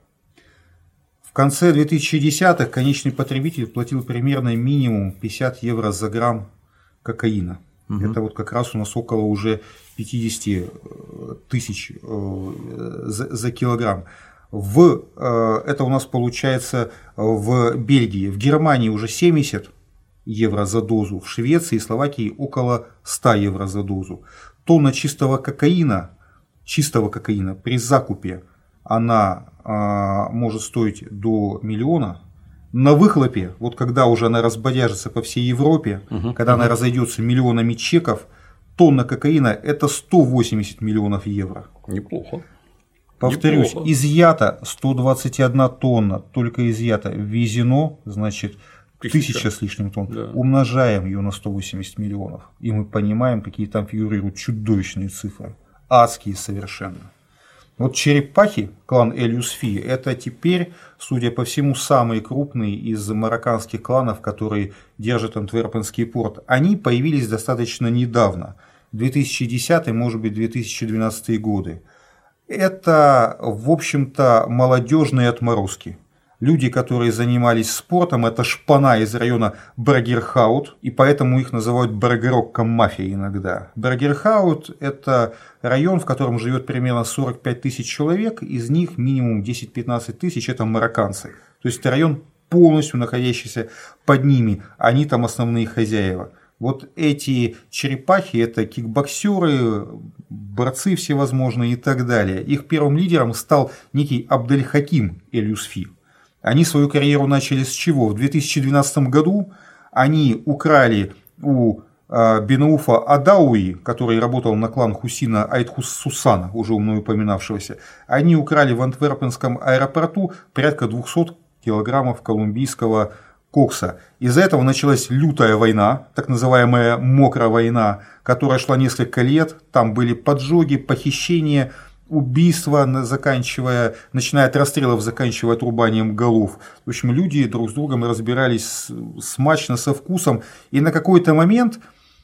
B: В конце две тысячи десятых конечный потребитель платил примерно минимум пятьдесят евро за грамм кокаина. Угу. Это вот как раз у нас около уже пятьдесят тысяч за, за килограмм. В, это у нас получается в Бельгии. В Германии уже семьдесят евро за дозу, в Швеции и Словакии около ста евро за дозу. Тонна чистого кокаина, чистого кокаина при закупе она а, может стоить до миллиона. На выхлопе, вот когда уже она разбодяжится по всей Европе, угу, когда угу. она разойдется миллионами чеков, тонна кокаина это сто восемьдесят миллионов евро.
A: Неплохо.
B: Повторюсь,
A: Неплохо.
B: Изъято сто двадцать одна тонна, только изъято, ввезено, значит, тысяча, тысяча с лишним тонн. Да. Умножаем ее на сто восемьдесят миллионов, и мы понимаем, какие там фигурируют чудовищные цифры, адские совершенно. Вот черепахи, клан Эль-Юсфи, это теперь, судя по всему, самые крупные из марокканских кланов, которые держат Антверпенский порт. Они появились достаточно недавно, две тысячи десятый, может быть, две тысячи двенадцатый годы. Это, в общем-то, молодежные отморозки. Люди, которые занимались спортом, это шпана из района Брагерхаут, и поэтому их называют Брагерокко мафия иногда. Брагерхаут – это район, в котором живет примерно сорок пять тысяч человек, из них минимум десять-пятнадцать тысяч – это марокканцы. То есть это район, полностью находящийся под ними, они там основные хозяева. Вот эти черепахи – это кикбоксеры, борцы всевозможные и так далее. Их первым лидером стал некий Абдельхаким Эль-Юсфи. Они свою карьеру начали с чего? В две тысячи двенадцатом году они украли у Бенауфа Адауи, который работал на клан Хусина Айтхус-Сусана, уже мною упоминавшегося, они украли в Антверпенском аэропорту порядка двухсот килограммов колумбийского кокса. Из-за этого началась лютая война, так называемая мокрая война, которая шла несколько лет. Там были поджоги, похищения, убийства, заканчивая, начиная от расстрелов, заканчивая отрубанием голов. В общем, люди друг с другом разбирались смачно, со вкусом. И на какой-то момент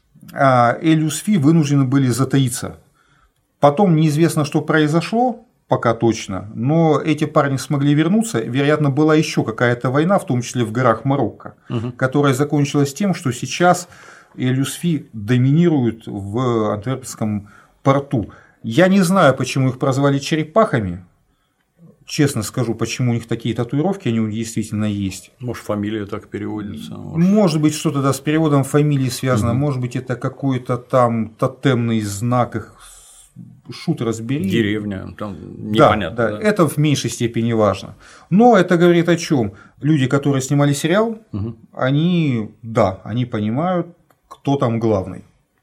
B: Эль-Юсфи вынуждены были затаиться. Потом неизвестно, что произошло, пока точно, но эти парни смогли вернуться. Вероятно, была еще какая-то война, в том числе в горах Марокко, угу. которая закончилась тем, что сейчас Эль-Юсфи доминирует в Антверпенском порту. Я не знаю, почему их прозвали черепахами. Честно скажу, почему у них такие татуировки, они действительно есть.
A: Может, фамилия так переводится. Может,
B: может быть, что-то да, с переводом фамилии связано. Угу. Может быть, это какой-то там тотемный знак их. Шут разбери.
A: Деревня, там непонятно.
B: Да, да,
A: да,
B: это в меньшей степени важно. Но это говорит о чем? Люди, которые снимали сериал, угу. они, да, они понимают, кто там главный.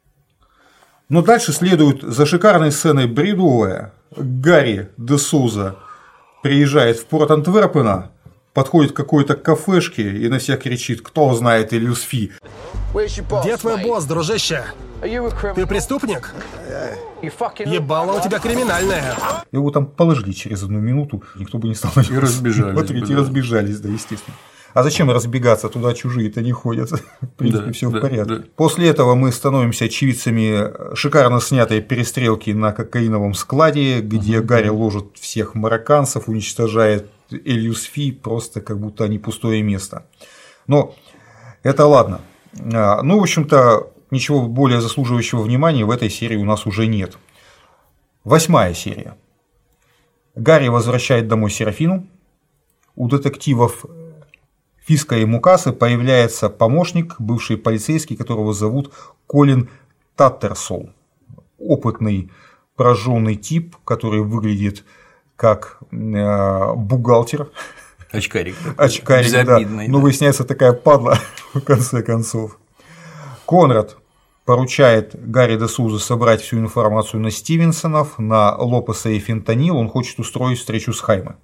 B: Но дальше следует за шикарной сценой бредовая. Гарри де Суза приезжает в порт Антверпена, подходит к какой-то кафешке и на всех кричит: кто знает Эль-Юсфи.
C: Где твой босс, дружище? Ты преступник? Ебало у тебя криминальное.
B: Его там положили через одну минуту, никто бы не стал
A: и разбежались,
B: смотреть, и разбежались, да, естественно. А зачем разбегаться? Туда чужие-то не ходят. В принципе, да, все да, в порядке. Да. После этого мы становимся очевидцами шикарно снятой перестрелки на кокаиновом складе, где угу. Гарри ложит всех марокканцев, уничтожает Эль-Юсфи, просто как будто они пустое место. Но это ладно. Ну, в общем-то, ничего более заслуживающего внимания в этой серии у нас уже нет. Восьмая серия. Гарри возвращает домой Серафину. У детективов Фиска и Мукасы появляется помощник, бывший полицейский, которого зовут Колин Таттерсол. Опытный, прожженный тип, который выглядит как э, бухгалтер.
A: Очкарик.
B: Очкарик, да. Но выясняется такая падла в конце концов. Конрад поручает Гарри де Соуза собрать всю информацию на Стивенсонов, на Лопеса и Фентанил. Он хочет устроить встречу с Хайме.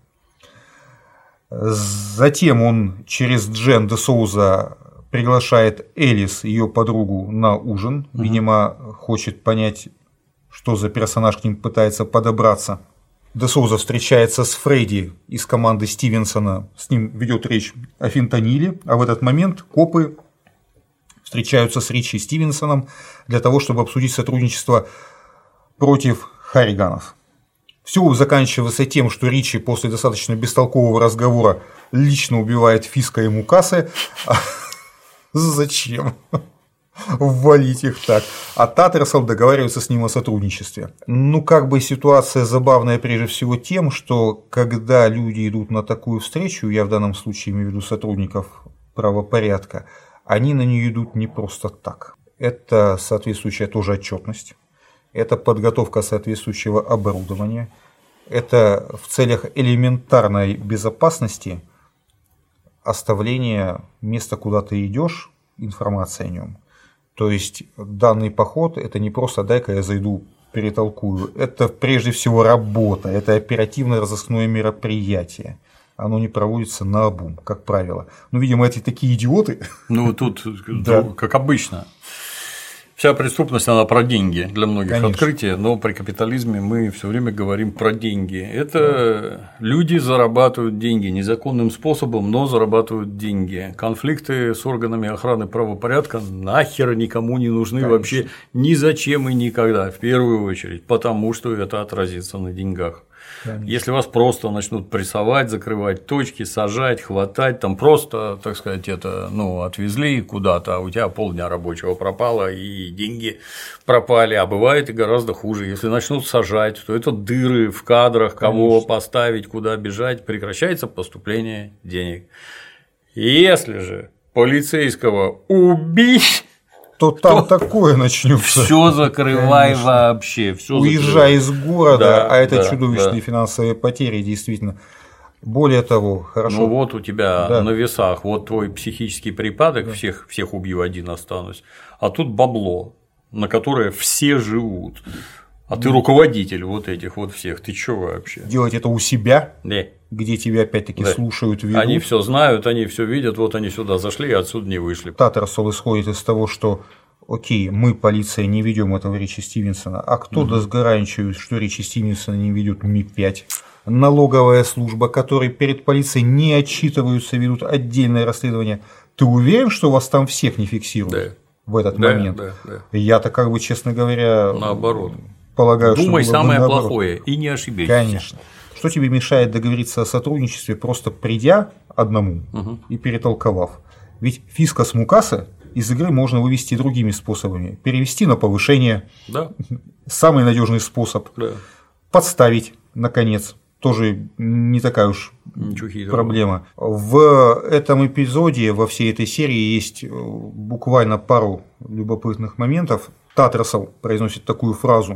B: Затем он через Джен де Соуза приглашает Элис, ее подругу, на ужин. Угу. Видимо, хочет понять, что за персонаж к ним пытается подобраться. Де Соуза встречается с Фредди из команды Стивенсона. С ним ведет речь о фентаниле. А в этот момент копы встречаются с Ричи Стивенсоном для того, чтобы обсудить сотрудничество против Харриганов. Все заканчивается тем, что Ричи после достаточно бестолкового разговора лично убивает Фиска и Мукасы. Зачем ввалить их так? А Таттерсалл договаривается с ним о сотрудничестве. Ну, как бы ситуация забавная прежде всего тем, что когда люди идут на такую встречу, я в данном случае имею в виду сотрудников правопорядка, они на нее идут не просто так. Это соответствующая тоже отчетность, это подготовка соответствующего оборудования, это в целях элементарной безопасности оставление места, куда ты идешь, информация о нем. То есть данный поход – это не просто дай-ка я зайду, перетолкую. Это прежде всего работа, это оперативно-розыскное мероприятие. Оно не проводится наобум, как правило. Ну, видимо, эти такие идиоты.
A: Ну, тут, да. Как обычно. Вся преступность, она про деньги для многих. Конечно. Открытие, но при капитализме мы все время говорим про деньги. Это да. Люди зарабатывают деньги незаконным способом, но зарабатывают деньги. Конфликты с органами охраны правопорядка нахер никому не нужны. Конечно. Вообще ни зачем и никогда, в первую очередь, потому что это отразится на деньгах. Конечно. Если вас просто начнут прессовать, закрывать точки, сажать, хватать, там просто, так сказать, это, ну, отвезли куда-то, а у тебя полдня рабочего пропало, и деньги пропали, а бывает и гораздо хуже. Если начнут сажать, то это дыры в кадрах, кого Конечно. Поставить, куда бежать, прекращается поступление денег. Если же полицейского убить,
B: то там то такое начнется.
A: Все закрывай. Конечно. Вообще. Всё
B: Уезжай закрывай. Из города, да, а это
A: да,
B: чудовищные
A: да.
B: финансовые потери, действительно. Более того, хорошо.
A: Ну вот у тебя
B: да.
A: на весах вот твой психический припадок, да. всех, всех убью, один останусь, а тут бабло, на которое все живут. А ты руководитель вот этих вот всех, ты чё вообще?
B: Делать это у себя,
A: да.
B: где тебя опять-таки да. слушают, ведут.
A: Они все знают, они все видят, вот они сюда зашли и отсюда не вышли.
B: Таттерсалл исходит из того, что окей, мы, полиция, не ведем этого Ричи Стивенсона, а кто угу. даст гарантию, что Ричи Стивенсона не ведет Ми пять? Налоговая служба, которые перед полицией не отчитываются, ведут отдельное расследование. Ты уверен, что вас там всех не фиксируют да. в этот
A: да,
B: момент?
A: Да, да.
B: Я-то, как бы, честно говоря,
A: наоборот.
B: Полагаю,
A: Думай
B: что
A: самое
B: наоборот.
A: Плохое и не ошибайся.
B: Конечно. Что тебе мешает договориться о сотрудничестве, просто придя одному угу. и перетолковав? Ведь Фиска с Мукаса из игры можно вывести другими способами. Перевести на повышение.
A: Да.
B: Самый надежный способ.
A: Да.
B: Подставить, наконец. Тоже не такая уж проблема. В этом эпизоде, во всей этой серии есть буквально пару любопытных моментов. Таттерсалл произносит такую фразу,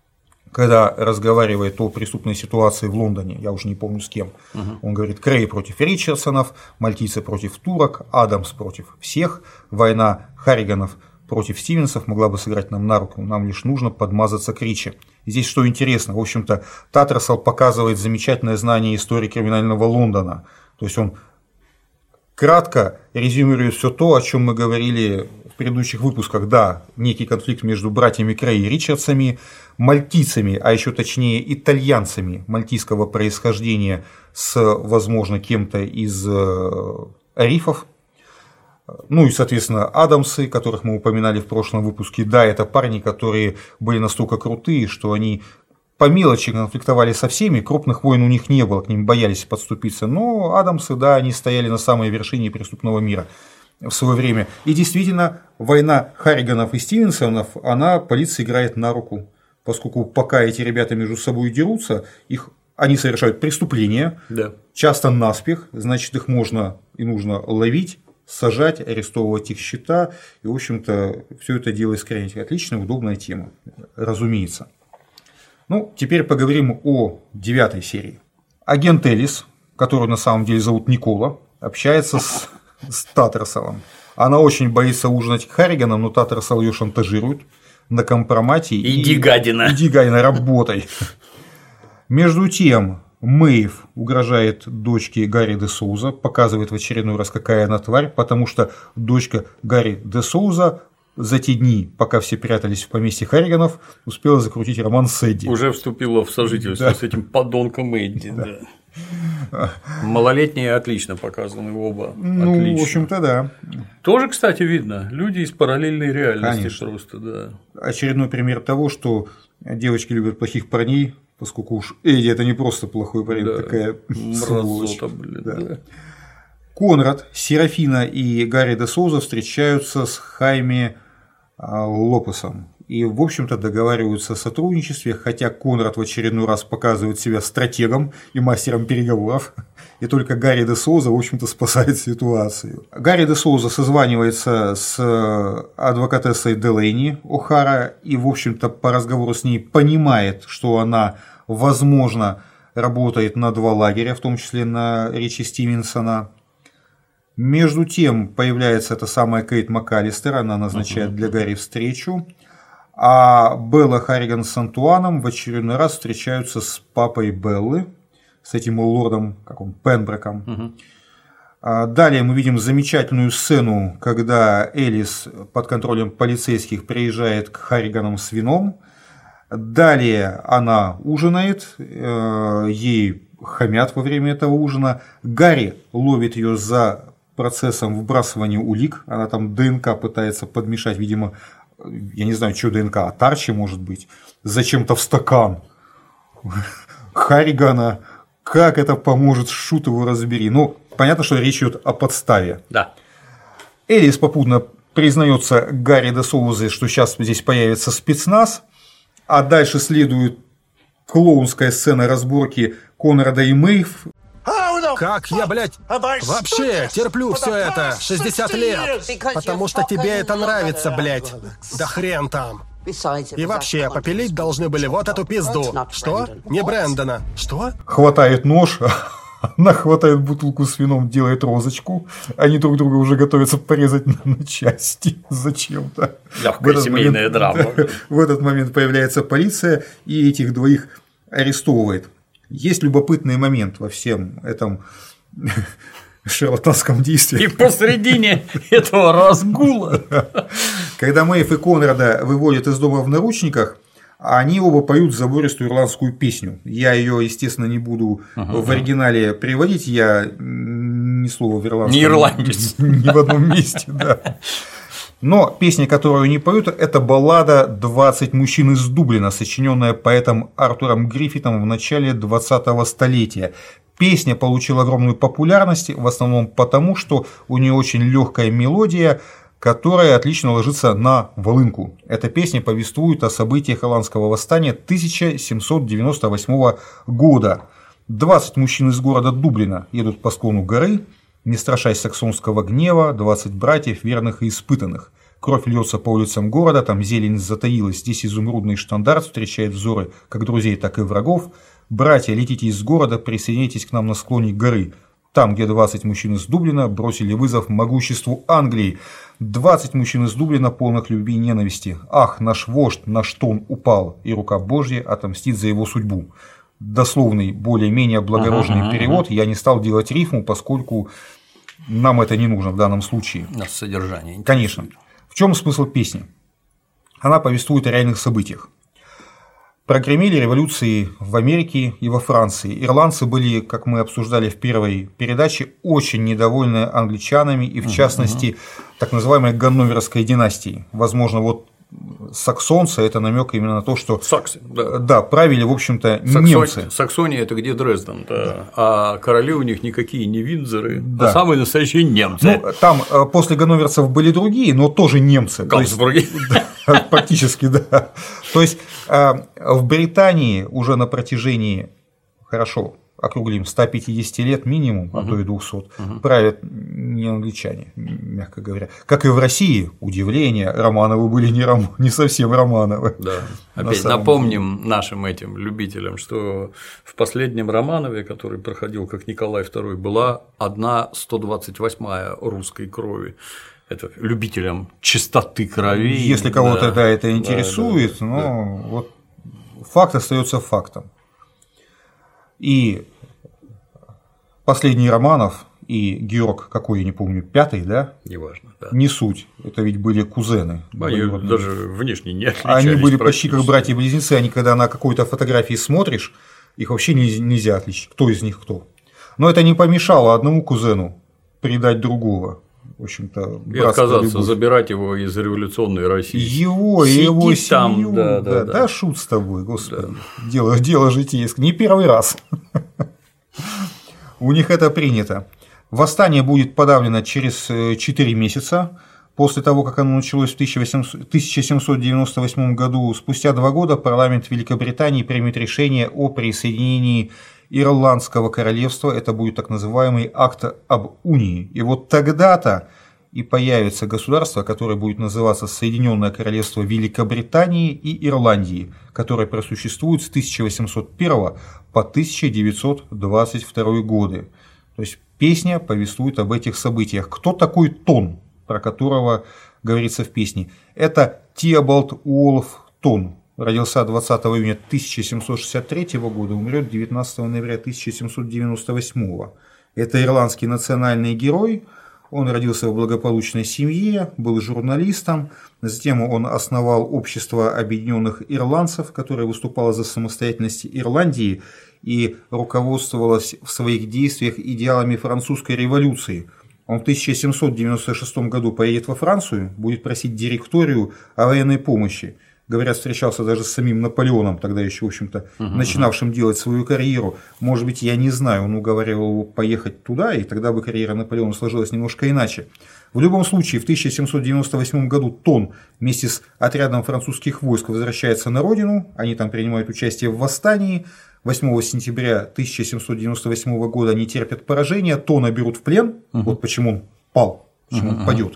B: когда разговаривает о преступной ситуации в Лондоне, я уже не помню с кем. Угу. Он говорит: Крей против Ричардсонов, мальтийцы против турок, Адамс против всех, война Харриганов против Стивенсов могла бы сыграть нам на руку, нам лишь нужно подмазаться к Ричи. Здесь что интересно, в общем-то, Таттерсалл показывает замечательное знание истории криминального Лондона. То есть он кратко резюмирует все то, о чем мы говорили в предыдущих выпусках. Да, некий конфликт между братьями Крей и Ричардсами, мальтийцами, а еще точнее итальянцами мальтийского происхождения с, возможно, кем-то из рифов. Ну и, соответственно, Адамсы, которых мы упоминали в прошлом выпуске. Да, это парни, которые были настолько крутые, что они по мелочи конфликтовали со всеми, крупных войн у них не было, к ним боялись подступиться. Но Адамсы, да, они стояли на самой вершине преступного мира в свое время. И действительно, война Харриганов и Стивенсонов, она полиции играет на руку, поскольку пока эти ребята между собой дерутся, их, они совершают преступления, да. часто наспех, значит, их можно и нужно ловить, сажать, арестовывать их счета, и, в общем-то, все это дело искоренить. Отличная, удобная тема, разумеется. Ну, теперь поговорим о девятой серии. Агент Элис, которую на самом деле зовут Никола, общается с, с Таттерсаллом. Она очень боится ужинать Харриганом, но Таттерсалл ее шантажирует на компромате.
A: Иди,
B: и...
A: гадина.
B: Иди, гадина, работай. Между тем, Мэйв угрожает дочке Гарри де Соуза, показывает в очередной раз, какая она тварь, потому что дочка Гарри де Соуза за те дни, пока все прятались в поместье Харриганов, успела закрутить роман с Эдди.
A: Уже вступила в сожительство да. с этим подонком Эдди. Да. Да. Малолетние отлично показаны оба.
B: Ну,
A: отлично.
B: В общем-то, да.
A: Тоже, кстати, видно. Люди из параллельной реальности.
B: Конечно.
A: Просто, да.
B: Очередной пример того, что девочки любят плохих парней, поскольку уж Эдди это не просто плохой парень, да. такая сволочь. Блин, да. Да. Конрад, Серафина и Гарри де Соуза встречаются с Хайме Лопесом и, в общем-то, договариваются о сотрудничестве, хотя Конрад в очередной раз показывает себя стратегом и мастером переговоров, и только Гарри де Соуза, в общем-то, спасает ситуацию. Гарри де Соуза созванивается с адвокатессой Делейни О'Хара и, в общем-то, по разговору с ней понимает, что она, возможно, работает на два лагеря, в том числе на Ричи Стивенсона. Между тем появляется эта самая Кейт МакАлистер, она назначает для Гарри встречу, а Белла Харриган с Антуаном в очередной раз встречаются с папой Беллы, с этим лордом, как он, Пенброком. Uh-huh. Далее мы видим замечательную сцену, когда Элис под контролем полицейских приезжает к Харриганам с вином. Далее она ужинает, ей хамят во время этого ужина. Гарри ловит ее за процессом вбрасывания улик, она там ДНК пытается подмешать, видимо, я не знаю, что ДНК, а тарчи, может быть, зачем-то в стакан Харригана, как это поможет, шут его разбери. Ну, понятно, что речь идет о подставе.
A: Да.
B: Элис попутно признается Гарри де Соузе, что сейчас здесь появится спецназ, а дальше следует клоунская сцена разборки Конрада и Мэйв.
C: Как я, блядь, вообще терплю все это шестьдесят лет, потому что тебе это нравится, блядь. Да хрен там. И вообще, попилить должны были вот эту пизду. Что? Не Брэндона. Что?
B: Хватает нож, она хватает бутылку с вином, делает розочку, они друг друга уже готовятся порезать на, на части зачем-то.
A: Легкая семейная момент, драма.
B: Да, в этот момент появляется полиция и этих двоих арестовывает. Есть любопытный момент во всем этом шарлатанском действии.
A: И посредине этого разгула.
B: Когда Мэйв и Конрада выводят из дома в наручниках, они оба поют забористую ирландскую песню. Я ее, естественно, не буду uh-huh. в оригинале переводить, я ни слова в ирландском
A: не ирландец.
B: Ни в одном месте, да. Но песня, которую они поют, это баллада «двадцать мужчин из Дублина», сочиненная поэтом Артуром Гриффитом в начале двадцатого столетия. Песня получила огромную популярность, в основном потому, что у нее очень легкая мелодия, которая отлично ложится на волынку. Эта песня повествует о событиях ирландского восстания тысяча семьсот девяносто восьмого года. двадцать мужчин из города Дублина едут по склону горы, не страшась саксонского гнева, двадцать братьев, верных и испытанных. Кровь льется по улицам города, там зелень затаилась, здесь изумрудный штандарт встречает взоры как друзей, так и врагов. Братья, летите из города, присоединяйтесь к нам на склоне горы. Там, где двадцать мужчин из Дублина бросили вызов могуществу Англии. двадцать мужчин из Дублина, полных любви и ненависти. Ах, наш вождь, наш тон упал, и рука Божья отомстит за его судьбу. Дословный, более-менее облагороженный ага, перевод. Ага. Я не стал делать рифму, поскольку нам это не нужно в данном случае.
A: У нас содержание.
B: Конечно. В чем смысл песни? Она повествует о реальных событиях. Прогремели революции в Америке и во Франции. Ирландцы были, как мы обсуждали в первой передаче, очень недовольны англичанами и, в частности, uh-huh. так называемой Ганноверской династией. Возможно, вот саксонцы – это намек именно на то, что
A: Саксы, да.
B: Да, правили, в общем-то,
A: Саксон...
B: немцы.
A: Саксония – это где Дрезден, да. Да. А короли у них никакие не Виндзоры, да. а самые настоящие немцы.
B: Ну, там после ганноверцев были другие, но тоже немцы.
A: Габсбурги.
B: Практически, да. То есть в Британии уже на протяжении, хорошо, округлим, ста пятидесяти лет минимум, а то и двухсот, uh-huh. правят не англичане, мягко говоря. Как и в России, удивление, Романовы были не, Ром... не совсем Романовы.
A: Да. Опять напомним деле. Нашим этим любителям, что в последнем Романове, который проходил как Николай второй, была одна сто двадцать восьмая русской крови. это любителям чистоты крови.
B: Если кого-то да, да, это интересует, да, да, но да. Вот факт остается фактом. И последний Романов и Георг, какой я не помню, пятый, да?
A: Неважно, да.
B: Не суть, это ведь были кузены.
A: Они
B: были
A: даже внешне не отличались.
B: Они были почти как братья-близнецы, они когда на какой-то фотографии смотришь, их вообще нельзя отличить, кто из них кто. Но это не помешало одному кузену предать другого. В общем-то,
A: и отказаться, любовь. Забирать его из революционной России.
B: Его и его семью.
A: Там, да, да,
B: да,
A: да.
B: да, шут с тобой, господи. Да. Дело, дело житейское. Не первый раз. У них это принято. Восстание будет подавлено через четыре месяца. После того, как оно началось в тысяча семьсот девяносто восьмом году, спустя два года парламент Великобритании примет решение о присоединении Ирландского королевства, это будет так называемый акт об унии. И вот тогда-то и появится государство, которое будет называться Соединенное Королевство Великобритании и Ирландии, которое просуществует с тысяча восемьсот первого по тысяча девятьсот двадцать второй годы. То есть песня повествует об этих событиях. Кто такой Тон, про которого говорится в песне? Это Теобальд Уолф Тон. Родился двадцатого июня тысяча семьсот шестьдесят третьего года, умрет девятнадцатого ноября тысяча семьсот девяносто восьмого. Это ирландский национальный герой. Он родился в благополучной семье, был журналистом. Затем он основал Общество объединенных ирландцев, которое выступало за самостоятельность Ирландии и руководствовалось в своих действиях идеалами французской революции. Он в тысяча семьсот девяносто шестом году поедет во Францию, будет просить директорию о военной помощи. Говорят, встречался даже с самим Наполеоном, тогда еще, в общем-то, угу, начинавшим делать свою карьеру. Может быть, я не знаю, он уговаривал его поехать туда, и тогда бы карьера Наполеона сложилась немножко иначе. В любом случае, в тысяча семьсот девяносто восьмом году Тон вместе с отрядом французских войск возвращается на родину, они там принимают участие в восстании. восьмого сентября тысяча семьсот девяносто восьмого года они терпят поражение, Тона берут в плен, угу. Вот почему он пал, почему угу. он падет.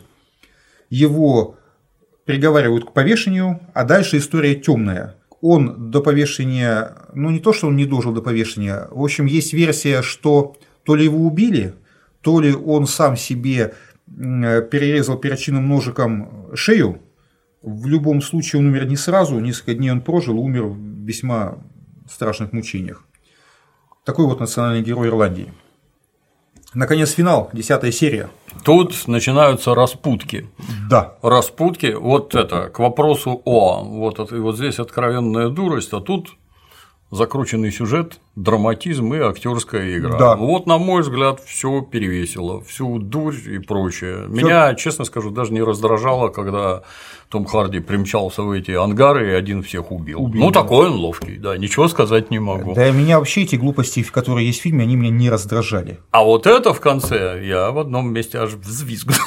B: Его приговаривают к повешению, а дальше история темная. Он до повешения, ну не то, что он не дожил до повешения, в общем, есть версия, что то ли его убили, то ли он сам себе перерезал перочинным ножиком шею. В любом случае он умер не сразу, несколько дней он прожил, умер в весьма страшных мучениях. Такой вот национальный герой Ирландии. Наконец, финал, десятая серия.
A: Тут начинаются распутки.
B: Да.
A: Распутки, вот это, к вопросу о, вот, вот здесь откровенная дурость, а тут закрученный сюжет, драматизм и актерская игра.
B: Да.
A: Вот, на мой взгляд, все перевесило, всю дурь и прочее. Меня, всё... честно скажу, даже не раздражало, когда Том Харди примчался в эти ангары и один всех убил. убил ну, да. Такой он ловкий, да, ничего сказать не могу.
B: Да, меня вообще эти глупости, которые есть в фильме, они меня не раздражали.
A: А вот это в конце я в одном месте аж взвизгнул.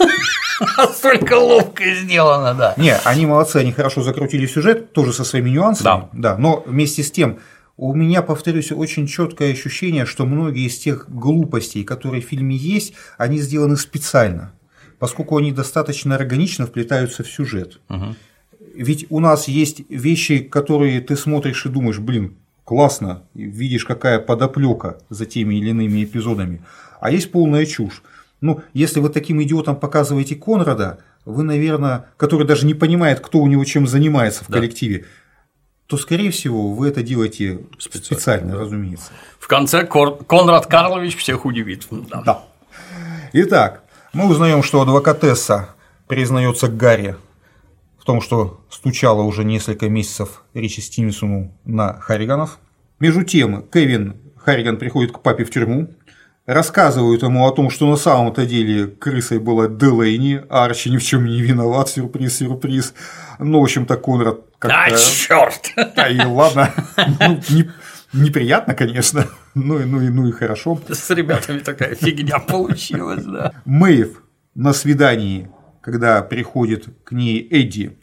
A: Столько ловко сделано, да.
B: Не, они молодцы, они хорошо закрутили сюжет, тоже со своими нюансами.
A: Да.
B: Да, но вместе с тем, у меня, повторюсь, очень четкое ощущение, что многие из тех глупостей, которые в фильме есть, они сделаны специально, поскольку они достаточно органично вплетаются в сюжет. Угу. Ведь у нас есть вещи, которые ты смотришь и думаешь, блин, классно, видишь, какая подоплека за теми или иными эпизодами, а есть полная чушь. Ну, если вы таким идиотом показываете Конрада, вы, наверное, который даже не понимает, кто у него чем занимается в да. коллективе, то, скорее всего, вы это делаете специально, специально, разумеется.
A: В конце Конрад Карлович всех удивит. Да.
B: Да. Итак, мы узнаем, что адвокатесса признается Гарри в том, что стучала уже несколько месяцев Ричи Стивенсону на Харриганов. Между тем, Кевин Харриган приходит к папе в тюрьму. Рассказывают ему о том, что на самом-то деле крысой была Делейни, а Арчи ни в чем не виноват, сюрприз, сюрприз. Ну, в общем-то, Конрад как-то…
A: А, чёрт!
B: А и ладно, ну, не, неприятно, конечно, ну и, ну, и, ну и хорошо.
A: С ребятами такая фигня получилась, да.
B: Мэйв на свидании, когда приходит к ней Эдди,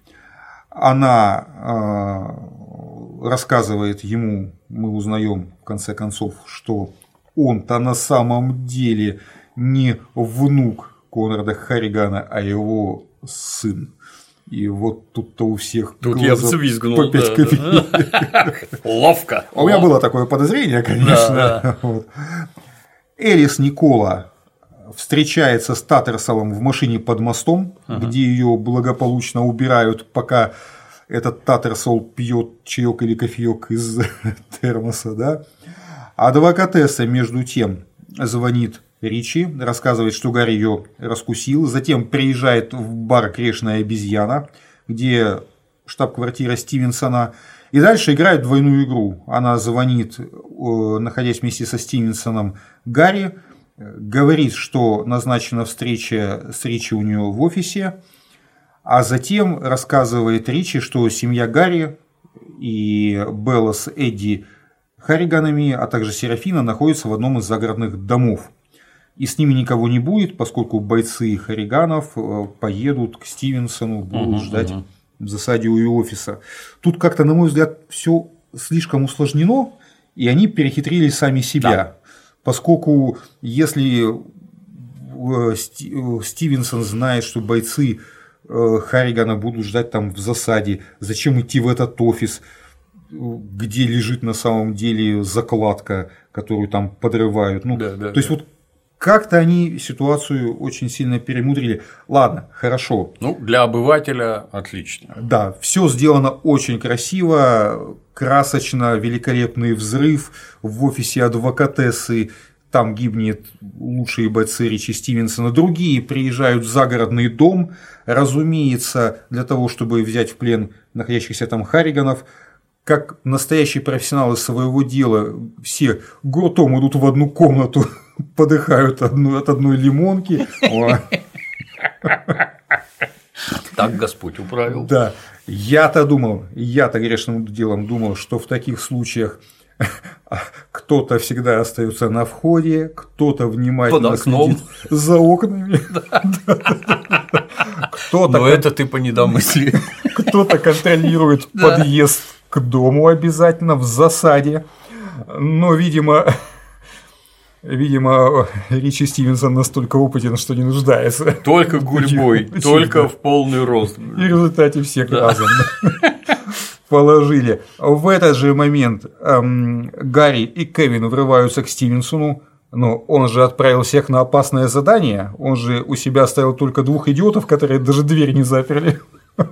B: она э, рассказывает ему, мы узнаем в конце концов, что он-то на самом деле не внук Конрада Харригана, а его сын. И вот тут-то у всех
A: тут я взвизгнул,
B: по пять
A: да,
B: копеек.
A: Да. Ловко.
B: У меня было такое подозрение, конечно.
A: Да, да.
B: Вот. Элис Никола встречается с Таттерсалом в машине под мостом, ага. где ее благополучно убирают, пока этот Таттерсал пьет чаек или кофеек из термоса. Да? Адвокатесса, между тем, звонит Ричи, рассказывает, что Гарри ее раскусил. Затем приезжает в бар «Крешная обезьяна», где штаб-квартира Стивенсона. И дальше играет двойную игру. Она звонит, находясь вместе со Стивенсоном, Гарри, говорит, что назначена встреча с Ричи у нее в офисе, а затем рассказывает Ричи, что семья Гарри и Белла с Эдди Харриганами, а также Серафина находятся в одном из загородных домов. И с ними никого не будет, поскольку бойцы Харриганов поедут к Стивенсону, будут uh-huh, ждать uh-huh. в засаде у ее офиса. Тут как-то, на мой взгляд, все слишком усложнено, и они перехитрили сами себя. Да. Поскольку если Стивенсон знает, что бойцы Харригана будут ждать там в засаде, зачем идти в этот офис, где лежит на самом деле закладка, которую там подрывают. Ну, да, да, то есть, да. вот как-то они ситуацию очень сильно перемудрили. Ладно, хорошо.
A: Ну, для обывателя отлично.
B: Да, все сделано очень красиво, красочно, великолепный взрыв в офисе адвокатессы. Там гибнет лучшие бойцы Ричи Стивенсона. Другие приезжают в загородный дом, разумеется, для того, чтобы взять в плен находящихся там Харриганов. Как настоящие профессионалы своего дела, все гуртом идут в одну комнату, подыхают от одной лимонки.
A: Так Господь управил.
B: Да. Я-то думал, я-то грешным делом думал, что в таких случаях кто-то всегда остается на входе, кто-то внимательно следит за окнами.
A: Но это ты по недомыслию.
B: Кто-то контролирует подъезд к дому обязательно в засаде. Но, видимо, видимо, Ричи Стивенсон настолько опытен, что не нуждается.
A: Только гурьбой, только в полный рост.
B: И в результате всех разом положили. В этот же момент эм, Гарри и Кевин врываются к Стивенсону, но он же отправил всех на опасное задание, он же у себя оставил только двух идиотов, которые даже дверь не заперли.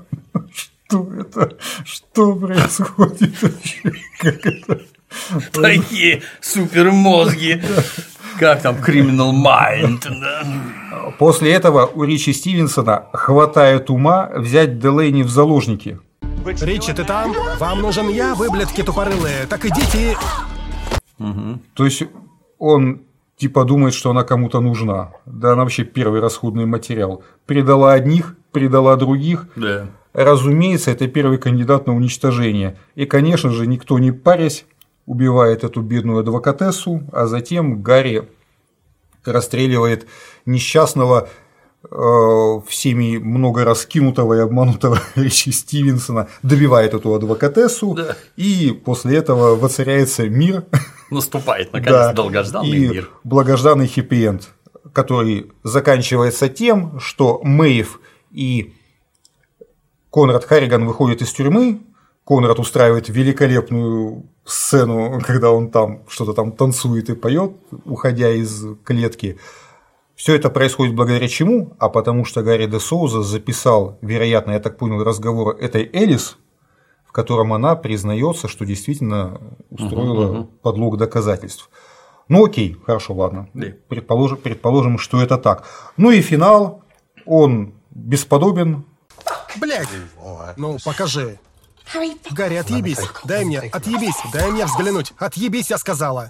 B: Что это? Что происходит? Как это?
A: Такие супермозги. Как там Criminal Mind.
B: После этого у Ричи Стивенсона хватает ума взять Делейни в заложники.
C: Ричи, ты там? Вам нужен я, вы, блядки тупорылые. Так идите.
B: Угу. То есть он типа думает, что она кому-то нужна. Да, она вообще первый расходный материал. Предала одних, предала других.
A: Да.
B: Разумеется, это первый кандидат на уничтожение. И, конечно же, никто не парясь убивает эту бедную адвокатессу, а затем Гарри расстреливает несчастного, э, всеми много раскинутого и обманутого Ричи Стивенсона, добивает эту адвокатессу, да. И после этого воцаряется мир.
A: Наступает, наконец, да, долгожданный
B: и
A: мир.
B: Благожданный хэппи-энд, который заканчивается тем, что Мэйв и Конрад Харриган выходит из тюрьмы. Конрад устраивает великолепную сцену, когда он там что-то там танцует и поет, уходя из клетки. Все это происходит благодаря чему? А потому что Гарри де Соуза записал, вероятно, я так понял, разговор этой Элис, в котором она признается, что действительно устроила uh-huh, uh-huh. подлог доказательств. Ну окей, хорошо, ладно. Yeah. Предположим, предположим, что это так. Ну и финал, он бесподобен.
C: Блядь, ну покажи. Гарри, отъебись, дай мне, отъебись, дай мне взглянуть, отъебись, я сказала.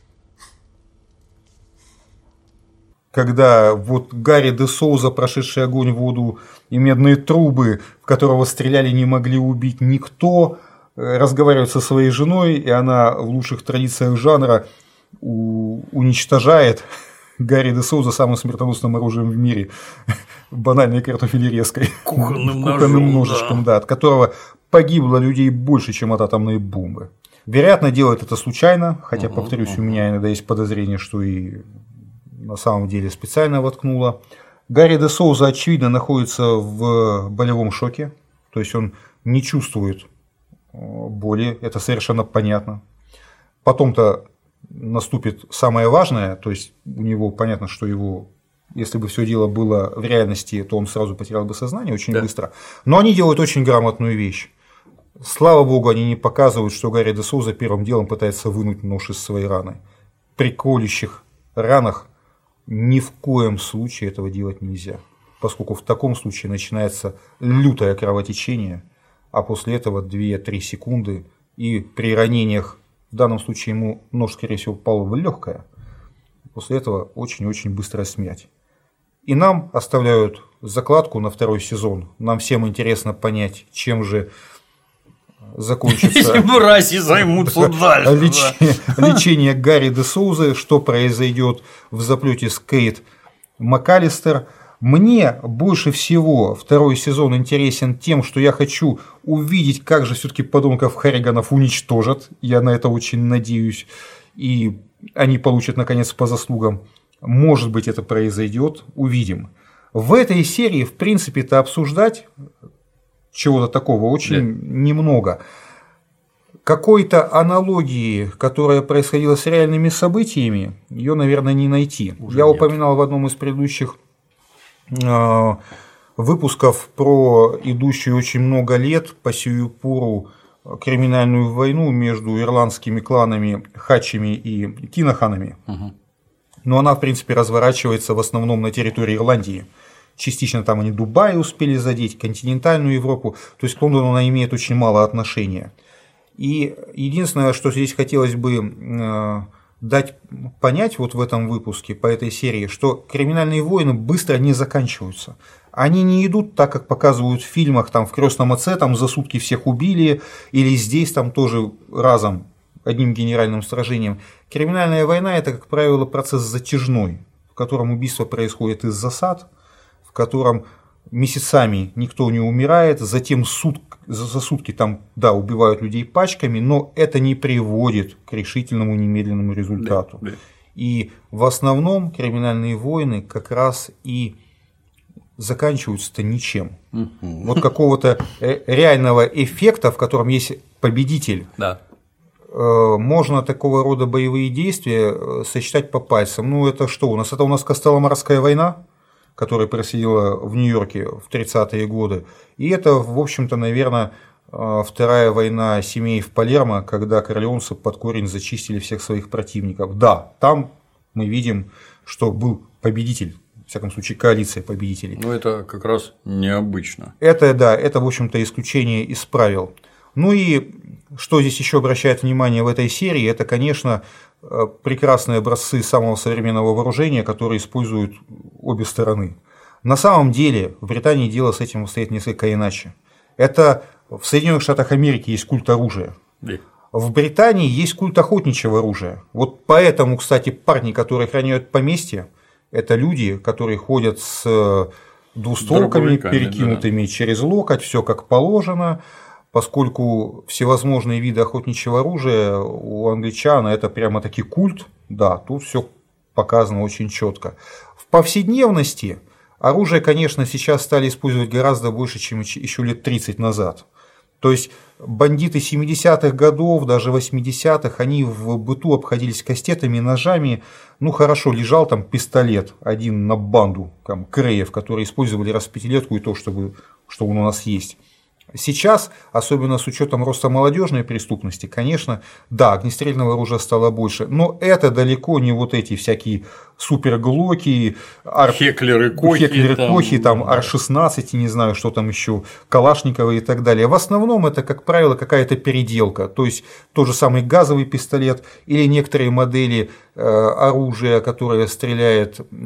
B: Когда вот Гарри де Соуза, прошедший огонь, воду и медные трубы, в которого стреляли, не могли убить никто, разговаривает со своей женой, и она в лучших традициях жанра уничтожает Гарри де Соуза самым смертоносным оружием в мире, банальной картофелерезкой,
A: кухонным,
B: кухонным ножичком, да. Да, от которого погибло людей больше, чем от атомной бомбы. Вероятно, делает это случайно, хотя, угу, повторюсь, угу. у меня иногда есть подозрение, что и на самом деле специально воткнула. Гарри де Соуза, очевидно, находится в болевом шоке, то есть он не чувствует боли, это совершенно понятно. Потом-то наступит самое важное, то есть у него понятно, что его Если бы все дело было в реальности, то он сразу потерял бы сознание очень
A: да.
B: быстро. Но они делают очень грамотную вещь. Слава богу, они не показывают, что Гарри де Соуза первым делом пытается вынуть нож из своей раны. При колющих ранах ни в коем случае этого делать нельзя, поскольку в таком случае начинается лютое кровотечение, а после этого две-три секунды, и при ранениях, в данном случае ему нож, скорее всего, попал в легкое, после этого очень-очень быстрая смерть. И нам оставляют закладку на второй сезон. Нам всем интересно понять, чем же закончится
A: Если мрази займутся дальше.
B: Лечение, лечение Гарри де Соузы, что произойдет в заплете с Кейт МакАлистер. Мне больше всего второй сезон интересен тем, что я хочу увидеть, как же все-таки подонков Харриганов уничтожат. Я на это очень надеюсь. И они получат наконец по заслугам. Может быть, это произойдет, увидим. В этой серии, в принципе-то, обсуждать чего-то такого очень да. немного. Какой-то аналогии, которая происходила с реальными событиями, ее, наверное, не найти. Уже Я нет. упоминал в одном из предыдущих э, выпусков про идущую очень много лет по сию пору криминальную войну между ирландскими кланами Хатчами и Кинаханами. Угу. Но она, в принципе, разворачивается в основном на территории Ирландии. Частично там они Дубай успели задеть, континентальную Европу. То есть к Лондону она имеет очень мало отношения. И единственное, что здесь хотелось бы дать понять вот в этом выпуске, по этой серии, что криминальные войны быстро не заканчиваются. Они не идут так, как показывают в фильмах, там в «Крестном отце» там за сутки всех убили, или здесь там тоже разом одним генеральным сражением. Криминальная война – это, как правило, процесс затяжной, в котором убийство происходит из засад, в котором месяцами никто не умирает, затем суд, за сутки там, да, убивают людей пачками, но это не приводит к решительному немедленному результату. Да, да. И в основном криминальные войны как раз и заканчиваются-то ничем. Угу. Вот какого-то реального эффекта, в котором есть победитель,
A: да.
B: можно такого рода боевые действия сосчитать по пальцам. Ну, это что у нас? Это у нас Костелло-Моравская война, которая происходила в Нью-Йорке в тридцатые годы. И это, в общем-то, наверное, вторая война семей в Палермо, когда корлеонцы под корень зачистили всех своих противников. Да, там мы видим, что был победитель, в всяком случае, коалиция победителей.
A: Но это как раз необычно.
B: Это, да, это, в общем-то, исключение из правил. Ну и что здесь еще обращает внимание в этой серии, это, конечно, прекрасные образцы самого современного вооружения, которые используют обе стороны. На самом деле в Британии дело с этим стоит несколько иначе. Это в Соединенных Штатах Америки есть культ оружия. Да. В Британии есть культ охотничьего оружия. Вот поэтому, кстати, парни, которые охраняют поместья, это люди, которые ходят с двустволками, перекинутыми да. через локоть, все как положено. Поскольку всевозможные виды охотничьего оружия у англичан это прямо-таки культ, да, тут все показано очень четко. В повседневности оружие, конечно, сейчас стали использовать гораздо больше, чем еще лет тридцать назад. То есть бандиты семидесятых годов, даже восьмидесятых, они в быту обходились кастетами, ножами. Ну хорошо, лежал там пистолет один на банду там, креев, которые использовали распятилетку и то, чтобы, что у нас есть. Сейчас, особенно с учетом роста молодежной преступности, конечно, да, огнестрельного оружия стало больше, но это далеко не вот эти всякие суперглоки, ар...
A: хеклеры, кохи,
B: хеклеры, там, кохи, там, ар шестнадцать, не знаю, что там еще, Калашниковы и так далее. В основном это, как правило, какая-то переделка, то есть тот же самый газовый пистолет или некоторые модели э, оружия, которое стреляет э,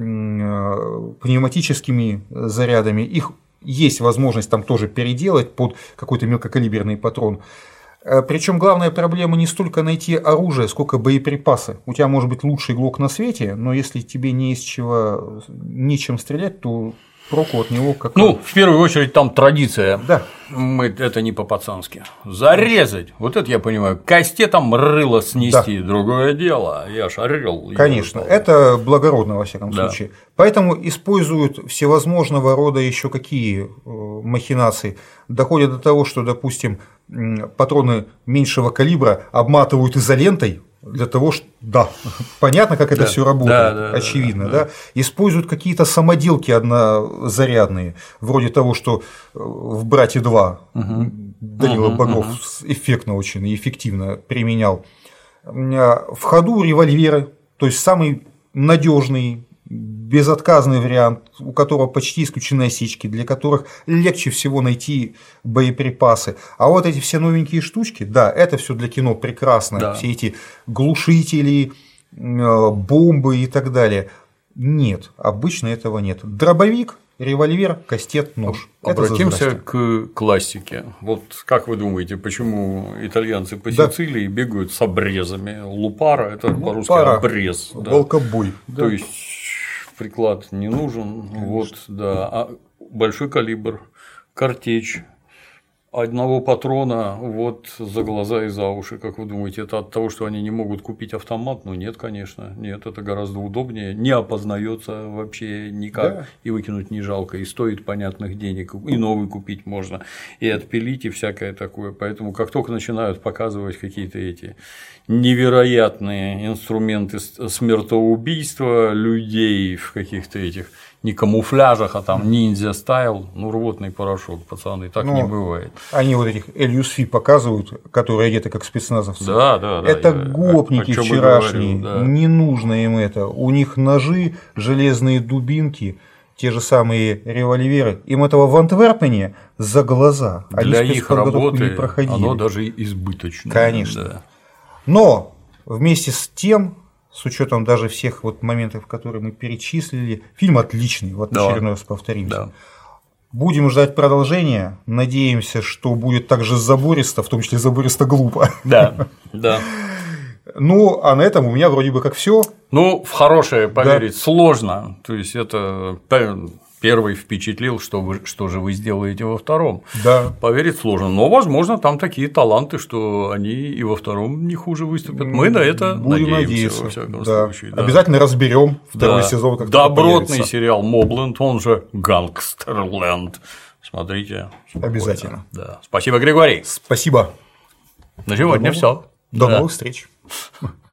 B: пневматическими зарядами, их есть возможность там тоже переделать под какой-то мелкокалиберный патрон. Причем главная проблема не столько найти оружие, сколько боеприпасы. У тебя может быть лучший глок на свете, но если тебе не из чего, нечем стрелять, то проку от него как.
A: Ну, в первую очередь, там традиция.
B: Да.
A: Мы, это не по-пацански. Зарезать. Вот это я понимаю. Кастетом рыло снести. Да. Другое дело. Я ж орел.
B: Конечно. Это благородно, во всяком да. случае. Поэтому используют всевозможного рода еще какие махинации. Доходят до того, что, допустим, патроны меньшего калибра обматывают изолентой, для того, что да, понятно, как это
A: Да.
B: все работает,
A: Да, да,
B: очевидно,
A: да,
B: да,
A: да.
B: Используют какие-то самоделки однозарядные, вроде того, что в «Брате два» Данила
A: Мгм,
B: Багров эффектно очень и эффективно применял. В ходу револьверы, то есть самый надежный, безотказный вариант, у которого почти исключены осечки, для которых легче всего найти боеприпасы. А вот эти все новенькие штучки, да, это все для кино прекрасно,
A: Да.
B: все эти глушители, бомбы и так далее. Нет, обычно этого нет. Дробовик, револьвер, кастет, нож. Это за
A: Обратимся
B: здрасте.
A: к классике. Вот как вы думаете, почему итальянцы по
B: Да.
A: Сицилии бегают с обрезами? Лупара – это по-русски
B: Лупара.
A: обрез. Да.
B: Волкобой. да.
A: То есть приклад не нужен, вот, да, а большой калибр, картечь, одного патрона вот за глаза и за уши, как вы думаете, это от того, что они не могут купить автомат? Ну нет, конечно, нет, это гораздо удобнее, не опознается вообще никак,
B: Да.
A: и выкинуть не жалко, и стоит понятных денег, и новый купить можно, и отпилить, и всякое такое. Поэтому как только начинают показывать какие-то эти невероятные инструменты смертоубийства людей в каких-то этих не камуфляжах, а там ниндзя стайл, ну рвотный порошок, пацаны, так
B: Ну,
A: не бывает.
B: Они вот этих эл ю эс эф показывают, которые одеты как спецназовцы.
A: Да, да, да.
B: Это
A: я
B: гопники
A: о чём и
B: вчерашние,
A: говорю, да.
B: не нужно им это. У них ножи, железные дубинки, те же самые револьверы. Им этого в Антверпене за глаза. Они
A: Для их
B: спецподготовку не
A: работы
B: проходили.
A: оно даже избыточно.
B: Конечно.
A: Да.
B: Но вместе с тем, с учетом даже всех вот моментов, которые мы перечислили, фильм отличный, вот
A: Да.
B: очередной раз повторимся.
A: Да.
B: Будем ждать продолжения. Надеемся, что будет также забористо, в том числе забористо глупо.
A: Да, да.
B: Ну, а на этом у меня вроде бы как все.
A: Ну, в хорошее поверить сложно. То есть это первый впечатлил, что, вы, что же вы сделаете во втором.
B: Да.
A: Поверить сложно. Но, возможно, там такие таланты, что они и во втором не хуже выступят. Мы на это
B: Будем
A: надеемся,
B: надеяться.
A: во всяком
B: Да.
A: случае. Да.
B: Обязательно разберем второй
A: Да.
B: сезон, как
A: Добротный
B: появится.
A: сериал Мобленд, он же Гангстерленд. Смотрите.
B: Обязательно.
A: Да. Спасибо, Григорий.
B: Спасибо.
A: На сегодня все.
B: До новых встреч.